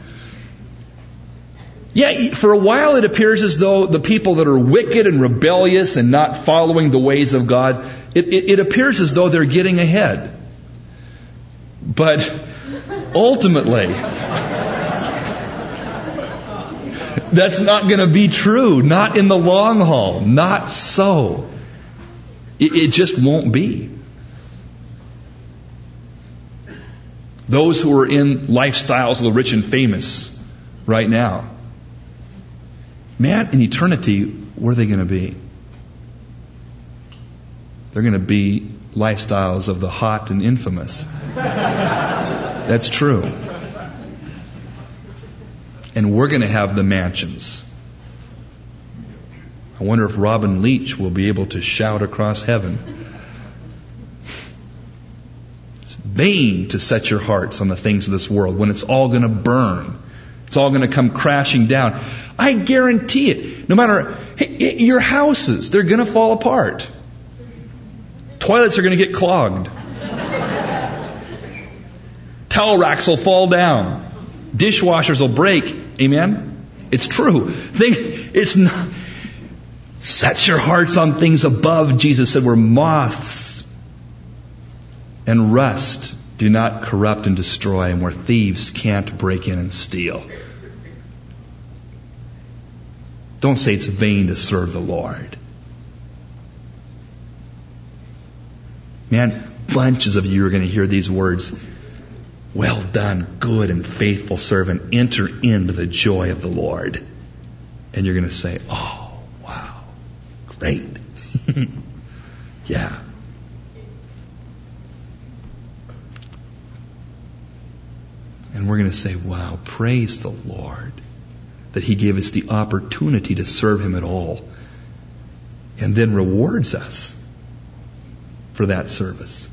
Yeah, for a while it appears as though the people that are wicked and rebellious and not following the ways of God, it, it, it appears as though they're getting ahead. But ultimately, that's not going to be true. Not in the long haul. Not so. It, it just won't be. Those who are in lifestyles of the rich and famous right now, man, in eternity, where are they going to be? They're going to be lifestyles of the hot and infamous. That's true. And we're going to have the mansions. I wonder if Robin Leach will be able to shout across heaven. It's vain to set your hearts on the things of this world when it's all going to burn. It's all going to come crashing down. I guarantee it. No matter, your houses, they're going to fall apart. Toilets are going to get clogged. Towel racks will fall down. Dishwashers will break. Amen? It's true. Think, it's not, set your hearts on things above, Jesus said, where moths and rust do not corrupt and destroy, and where thieves can't break in and steal. Don't say it's vain to serve the Lord. Man, bunches of you are going to hear these words. Well done, good and faithful servant. Enter into the joy of the Lord. And you're going to say, oh, wow, great. Yeah. And we're going to say, wow, praise the Lord that He gave us the opportunity to serve Him at all, and then rewards us for that service.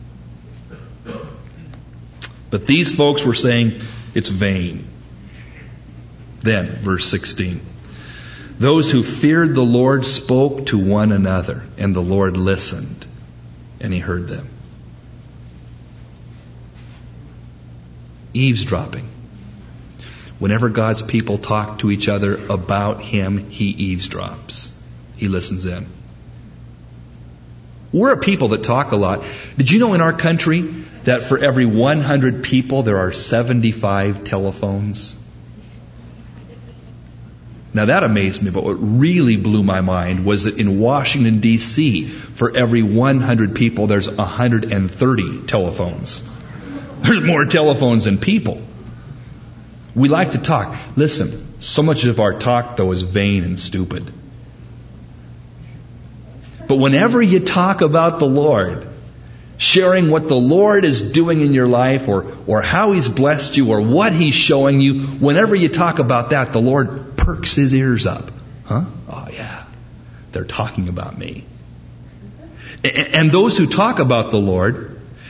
But these folks were saying it's vain. Then, verse sixteen. Those who feared the Lord spoke to one another, and the Lord listened, and He heard them. Eavesdropping. Whenever God's people talk to each other about Him, He eavesdrops. He listens in. We're a people that talk a lot. Did you know in our country that for every one hundred people there are seventy-five telephones? Now that amazed me, but what really blew my mind was that in Washington, D C, for every one hundred people there's one hundred thirty telephones. There's more telephones than people. We like to talk. Listen, so much of our talk, though, is vain and stupid. But whenever you talk about the Lord, sharing what the Lord is doing in your life, or, or how He's blessed you, or what He's showing you, whenever you talk about that, the Lord perks His ears up. Huh? Oh, yeah. They're talking about me. And those who talk about the Lord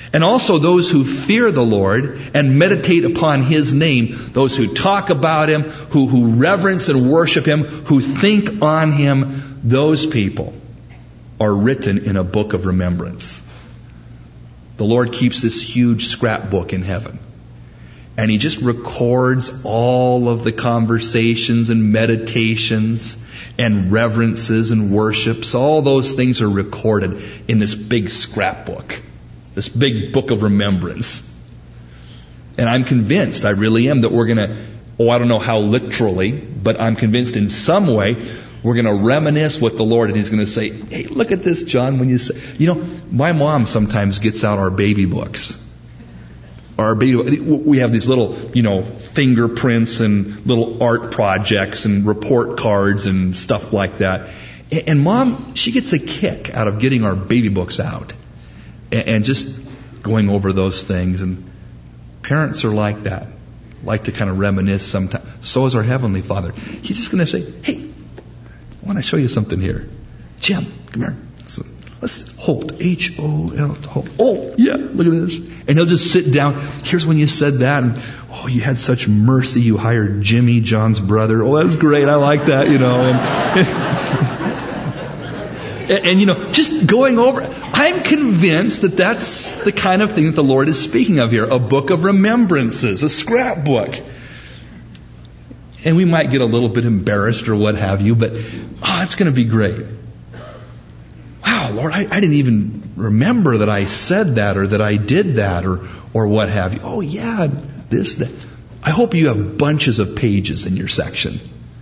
And also those who fear the Lord and meditate upon His name, those who talk about Him, who, who reverence and worship Him, who think on Him, those people are written in a book of remembrance. The Lord keeps this huge scrapbook in heaven. And He just records all of the conversations and meditations and reverences and worships. All those things are recorded in this big scrapbook. This big book of remembrance. And I'm convinced, I really am, that we're going to, oh, I don't know how literally, but I'm convinced in some way we're going to reminisce with the Lord, and He's going to say, hey, look at this, John, when you say, you know, my mom sometimes gets out our baby books. Our baby, we have these little, you know, fingerprints and little art projects and report cards and stuff like that. And Mom, she gets a kick out of getting our baby books out and just going over those things. And parents are like that, like to kind of reminisce sometimes. So is our Heavenly Father. He's just going to say, hey, I want to show you something here. Jim, come here. So let's Holt, H O L, Holt. Oh, yeah, look at this. And he'll just sit down. Here's when you said that. And, oh, you had such mercy. You hired Jimmy, John's brother. Oh, that's great. I like that, you know. And, and, and, you know, just going over. I'm convinced that that's the kind of thing that the Lord is speaking of here. A book of remembrances, a scrapbook. And we might get a little bit embarrassed or what have you, but, oh, it's going to be great. Wow, Lord, I, I didn't even remember that I said that or that I did that or, or what have you. Oh, yeah, this, that. I hope you have bunches of pages in your section.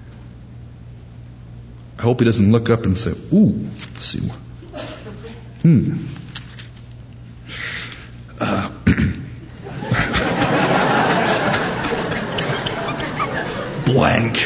I hope he doesn't look up and say, ooh, let's see. Hmm. Uh, blank.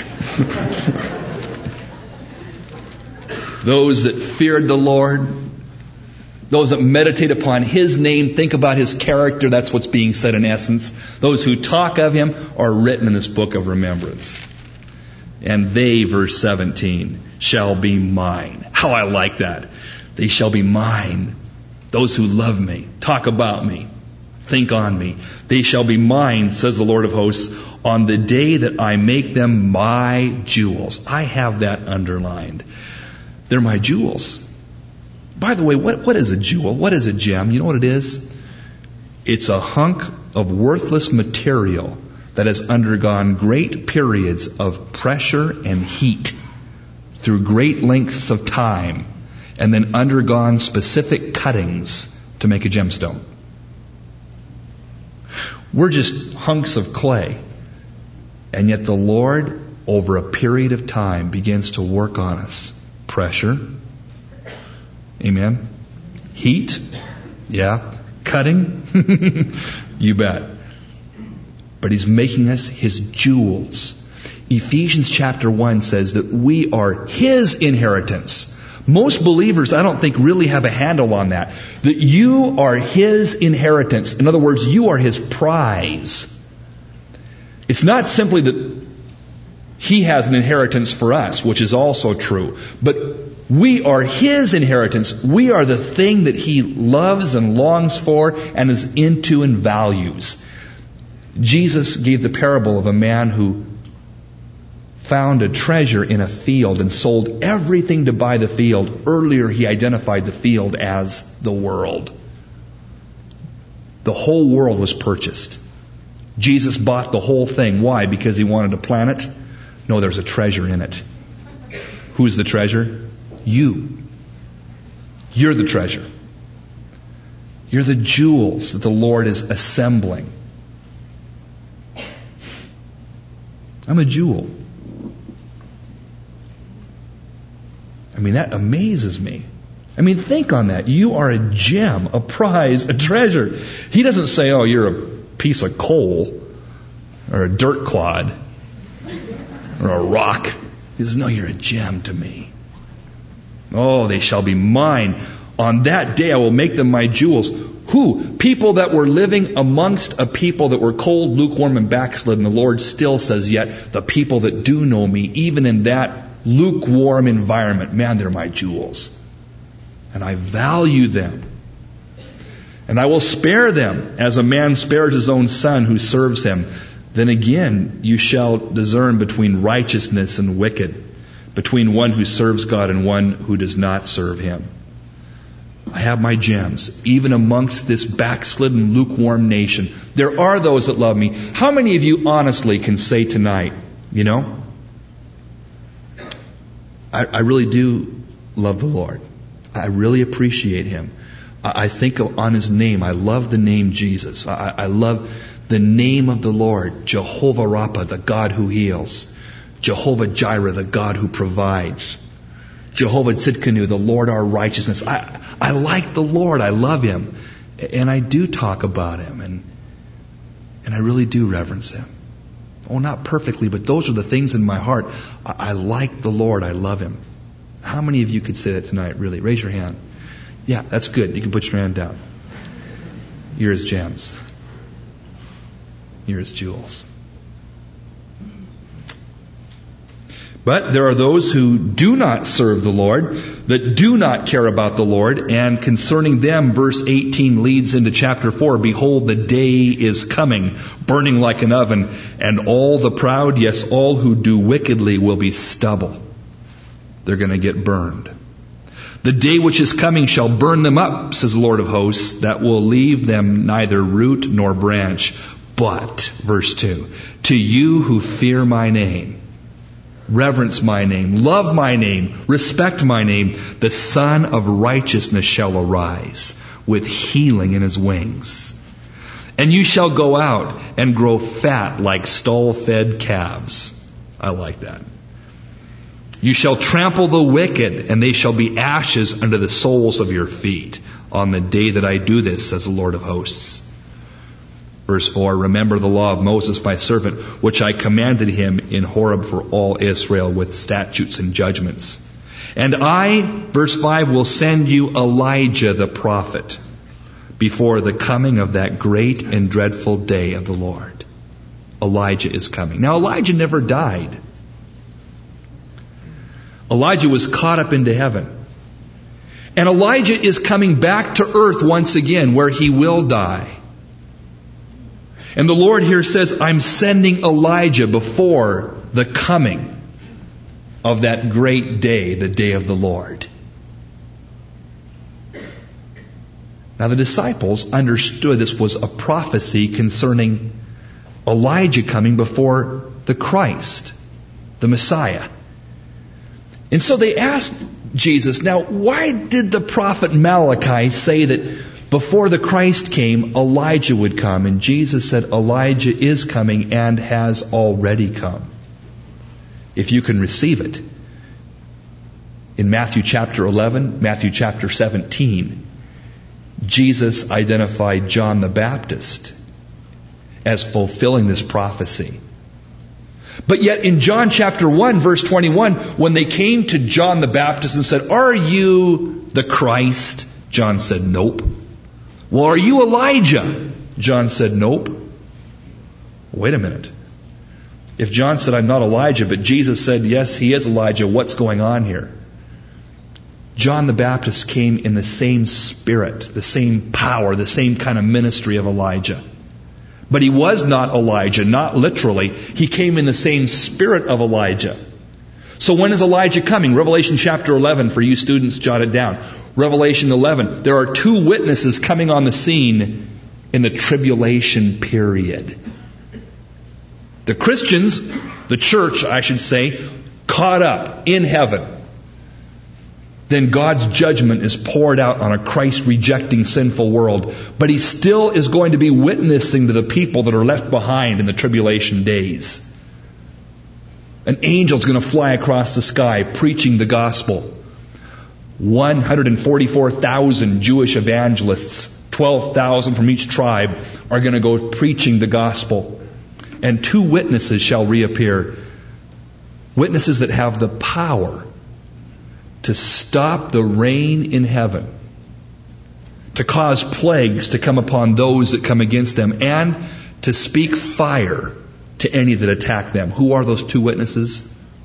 Those that feared the Lord, those that meditate upon His name, think about His character, that's what's being said in essence. Those who talk of Him are written in this book of remembrance. And they, verse seventeen, shall be mine. How I like that. They shall be mine. Those who love me, talk about me, think on me. They shall be mine, says the Lord of hosts, on the day that I make them my jewels. I have that underlined. They're my jewels. By the way, what, what is a jewel? What is a gem? You know what it is? It's a hunk of worthless material that has undergone great periods of pressure and heat through great lengths of time and then undergone specific cuttings to make a gemstone. We're just hunks of clay. And yet the Lord, over a period of time, begins to work on us. Pressure. Amen. Heat. Yeah. Cutting. You bet. But He's making us His jewels. Ephesians chapter one says that we are His inheritance. Most believers, I don't think, really have a handle on that. That you are His inheritance. In other words, you are His prize. It's not simply that He has an inheritance for us, which is also true. But we are His inheritance. We are the thing that He loves and longs for and is into and values. Jesus gave the parable of a man who found a treasure in a field and sold everything to buy the field. Earlier, he identified the field as the world. The whole world was purchased. Jesus bought the whole thing. Why? Because He wanted to plant it? No, there's a treasure in it. Who's the treasure? You. You're the treasure. You're the jewels that the Lord is assembling. I'm a jewel. I mean, that amazes me. I mean, think on that. You are a gem, a prize, a treasure. He doesn't say, oh, you're a piece of coal or a dirt clod or a rock. He says, no, you're a gem to me. Oh, they shall be mine. On that day I will make them my jewels. Who? People that were living amongst a people that were cold, lukewarm, and backslidden. The Lord still says, yet the people that do know me, even in that lukewarm environment, man, they're my jewels. And I value them. And I will spare them as a man spares his own son who serves him. Then again you shall discern between righteousness and wicked, between one who serves God and one who does not serve him. I have my gems, even amongst this backslidden, lukewarm nation. There are those that love me. How many of you honestly can say tonight, you know, I, I really do love the Lord. I really appreciate Him. I, I think on His name. I love the name Jesus. I, I love the name of the Lord, Jehovah Rapha, the God who heals. Jehovah Jireh, the God who provides. Jehovah Tzidkenu, the Lord our righteousness. I, I like the Lord. I love Him. And I do talk about Him. And, and I really do reverence Him. Oh, not perfectly, but those are the things in my heart. I, I like the Lord. I love Him. How many of you could say that tonight, really? Raise your hand. Yeah, that's good. You can put your hand down. You're His gems. You're His jewels. But there are those who do not serve the Lord, that do not care about the Lord, and concerning them, verse eighteen leads into chapter four. Behold, the day is coming, burning like an oven, and all the proud, yes, all who do wickedly will be stubble. They're going to get burned. The day which is coming shall burn them up, says the Lord of hosts, that will leave them neither root nor branch. But, verse two, to you who fear my name, reverence my name, love my name, respect my name, the Son of Righteousness shall arise with healing in His wings. And you shall go out and grow fat like stall-fed calves. I like that. You shall trample the wicked, and they shall be ashes under the soles of your feet on the day that I do this, says the Lord of hosts. Verse four, remember the law of Moses my servant, which I commanded him in Horeb for all Israel with statutes and judgments. And I, verse five, will send you Elijah the prophet before the coming of that great and dreadful day of the Lord. Elijah is coming. Now Elijah never died. Elijah was caught up into heaven. And Elijah is coming back to earth once again, where he will die. And the Lord here says, I'm sending Elijah before the coming of that great day, the day of the Lord. Now the disciples understood this was a prophecy concerning Elijah coming before the Christ, the Messiah. And so they asked Jesus, now why did the prophet Malachi say that before the Christ came, Elijah would come? And Jesus said, Elijah is coming and has already come, if you can receive it. In Matthew chapter eleven, Matthew chapter seventeen, Jesus identified John the Baptist as fulfilling this prophecy. But yet in John chapter one, verse twenty-one, when they came to John the Baptist and said, are you the Christ? John said, nope. Well, are you Elijah? John said, nope. Wait a minute. If John said, I'm not Elijah, but Jesus said, yes, he is Elijah, what's going on here? John the Baptist came in the same spirit, the same power, the same kind of ministry of Elijah. But he was not Elijah, not literally. He came in the same spirit of Elijah. So when is Elijah coming? Revelation chapter eleven, for you students, jot it down. Revelation eleven, there are two witnesses coming on the scene in the tribulation period. The Christians, the church, I should say, caught up in heaven. Then God's judgment is poured out on a Christ-rejecting sinful world. But He still is going to be witnessing to the people that are left behind in the tribulation days. An angel's going to fly across the sky preaching the gospel. one hundred forty-four thousand Jewish evangelists, twelve thousand from each tribe, are going to go preaching the gospel. And two witnesses shall reappear. Witnesses that have the power to stop the rain in heaven, to cause plagues to come upon those that come against them, and to speak fire to any that attack them. Who are those two witnesses?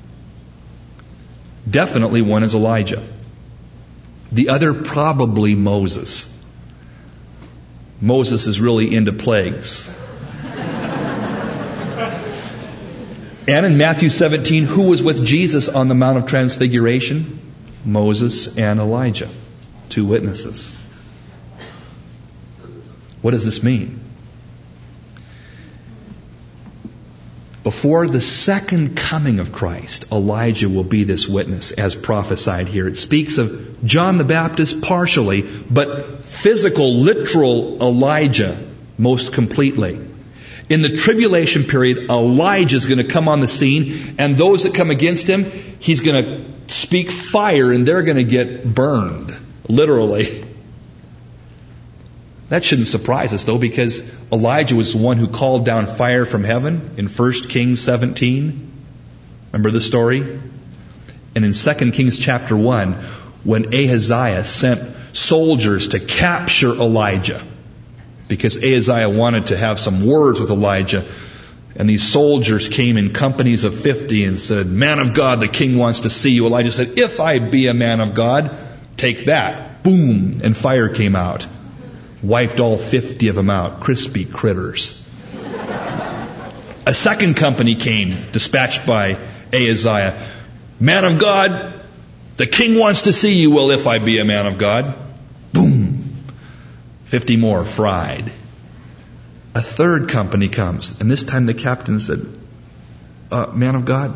Definitely one is Elijah. The other probably Moses. Moses is really into plagues. And in Matthew seventeen, who was with Jesus on the Mount of Transfiguration? Moses and Elijah, two witnesses. What does this mean? Before the second coming of Christ, Elijah will be this witness as prophesied here. It speaks of John the Baptist partially, but physical, literal Elijah most completely. In the tribulation period, Elijah is going to come on the scene, and those that come against him, he's going to speak fire and they're going to get burned, literally. That shouldn't surprise us, though, because Elijah was the one who called down fire from heaven in First Kings seventeen. Remember the story? And in Second Kings chapter one, when Ahaziah sent soldiers to capture Elijah, because Ahaziah wanted to have some words with Elijah, and these soldiers came in companies of fifty and said, "Man of God, the king wants to see you." Elijah said, "If I be a man of God, take that." Boom! And fire came out. Wiped all fifty of them out. Crispy critters. A second company came, dispatched by Ahaziah. "Man of God, the king wants to see you." "Well, if I be a man of God." Boom! Fifty more fried. A third company comes, and this time the captain said, uh, "Man of God,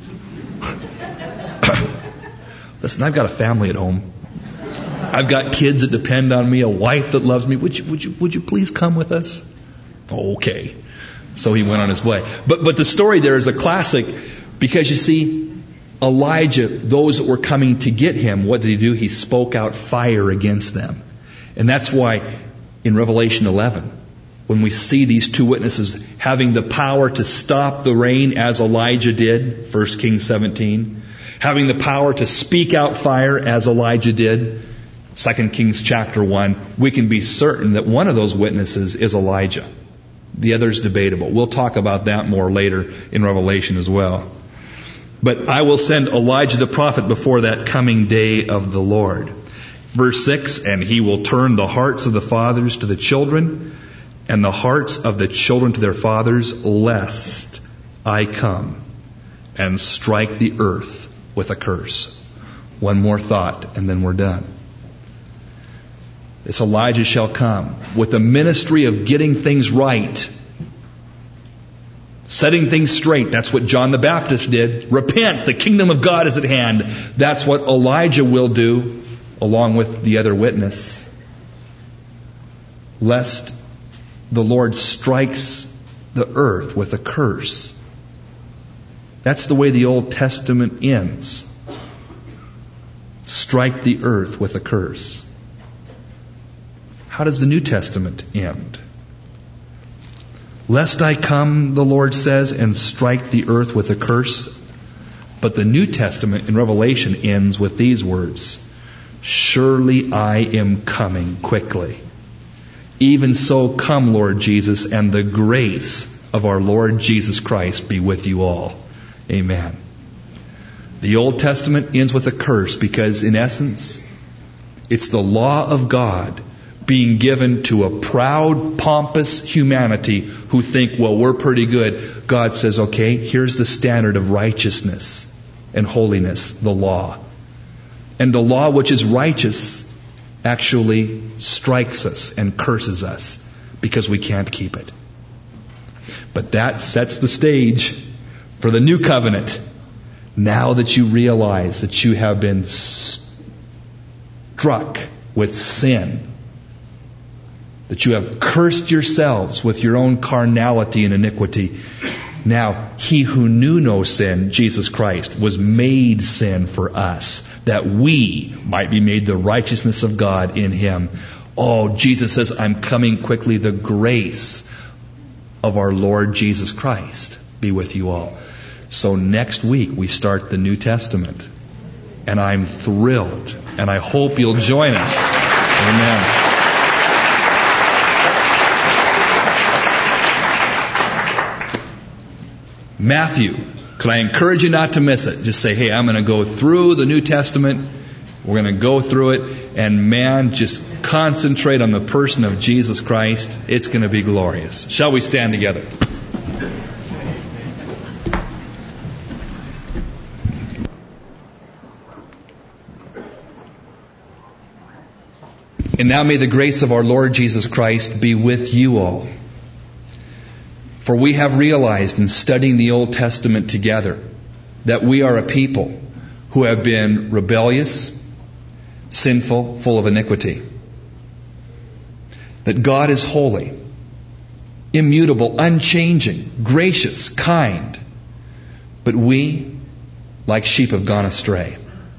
listen, I've got a family at home. I've got kids that depend on me, a wife that loves me. Would you, would you, would you please come with us?" Okay. So he went on his way. But, but the story there is a classic, because you see, Elijah, those that were coming to get him, what did he do? He spoke out fire against them. And that's why in Revelation eleven, when we see these two witnesses having the power to stop the rain as Elijah did, First Kings seventeen, having the power to speak out fire as Elijah did, Second Kings chapter one, we can be certain that one of those witnesses is Elijah. The other is debatable. We'll talk about that more later in Revelation as well. But I will send Elijah the prophet before that coming day of the Lord. Verse six, "And he will turn the hearts of the fathers to the children, and the hearts of the children to their fathers, lest I come and strike the earth with a curse." One more thought, and then we're done. This Elijah shall come with the ministry of getting things right, setting things straight. That's what John the Baptist did. Repent, the kingdom of God is at hand. That's what Elijah will do, along with the other witness. Lest the Lord strikes the earth with a curse. That's the way the Old Testament ends. Strike the earth with a curse. How does the New Testament end? "Lest I come," the Lord says, "and strike the earth with a curse." But the New Testament in Revelation ends with these words, "Surely I am coming quickly. Even so come, Lord Jesus, and the grace of our Lord Jesus Christ be with you all." Amen. The Old Testament ends with a curse because, in essence, it's the law of God being given to a proud, pompous humanity who think, well, we're pretty good. God says, okay, here's the standard of righteousness and holiness, the law. And the law which is righteous actually strikes us and curses us because we can't keep it. But that sets the stage for the new covenant. Now that you realize that you have been struck with sin, that you have cursed yourselves with your own carnality and iniquity, now he who knew no sin, Jesus Christ, was made sin for us, that we might be made the righteousness of God in him. Oh, Jesus says, I'm coming quickly. The grace of our Lord Jesus Christ be with you all. So next week we start the New Testament. And I'm thrilled. And I hope you'll join us. Amen. Matthew, could I encourage you not to miss it? Just say, hey, I'm going to go through the New Testament We're going to go through it, and man, just concentrate on the person of Jesus Christ. It's going to be glorious. Shall we stand together? And now may the grace of our Lord Jesus Christ be with you all. For we have realized in studying the Old Testament together that we are a people who have been rebellious, sinful, full of iniquity. That God is holy, immutable, unchanging, gracious, kind. But we, like sheep, have gone astray.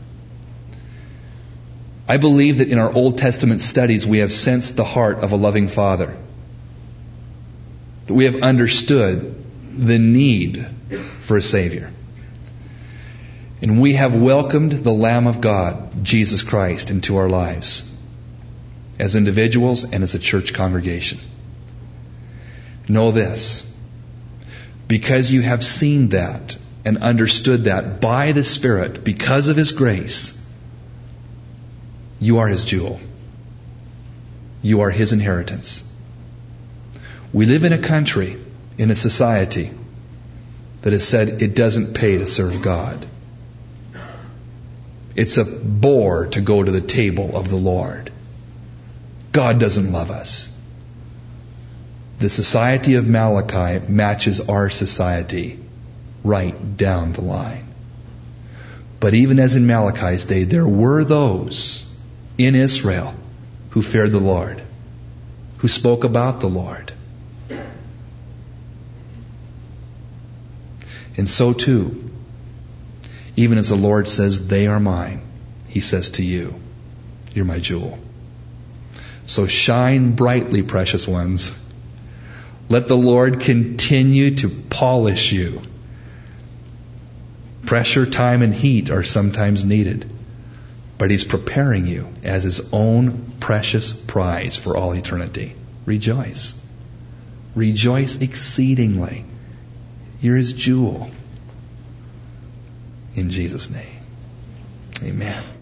I believe that in our Old Testament studies we have sensed the heart of a loving Father. That we have understood the need for a Savior. And we have welcomed the Lamb of God, Jesus Christ, into our lives. As individuals and as a church congregation. Know this. Because you have seen that and understood that by the Spirit, because of His grace, you are His jewel. You are His inheritance. We live in a country, in a society, that has said it doesn't pay to serve God. It's a bore to go to the table of the Lord. God doesn't love us. The society of Malachi matches our society right down the line. But even as in Malachi's day, there were those in Israel who feared the Lord, who spoke about the Lord. And so too, even as the Lord says, they are mine, He says to you, you're my jewel. So shine brightly, precious ones. Let the Lord continue to polish you. Pressure, time, and heat are sometimes needed. But He's preparing you as His own precious prize for all eternity. Rejoice. Rejoice exceedingly. You're His jewel. In Jesus' name. Amen.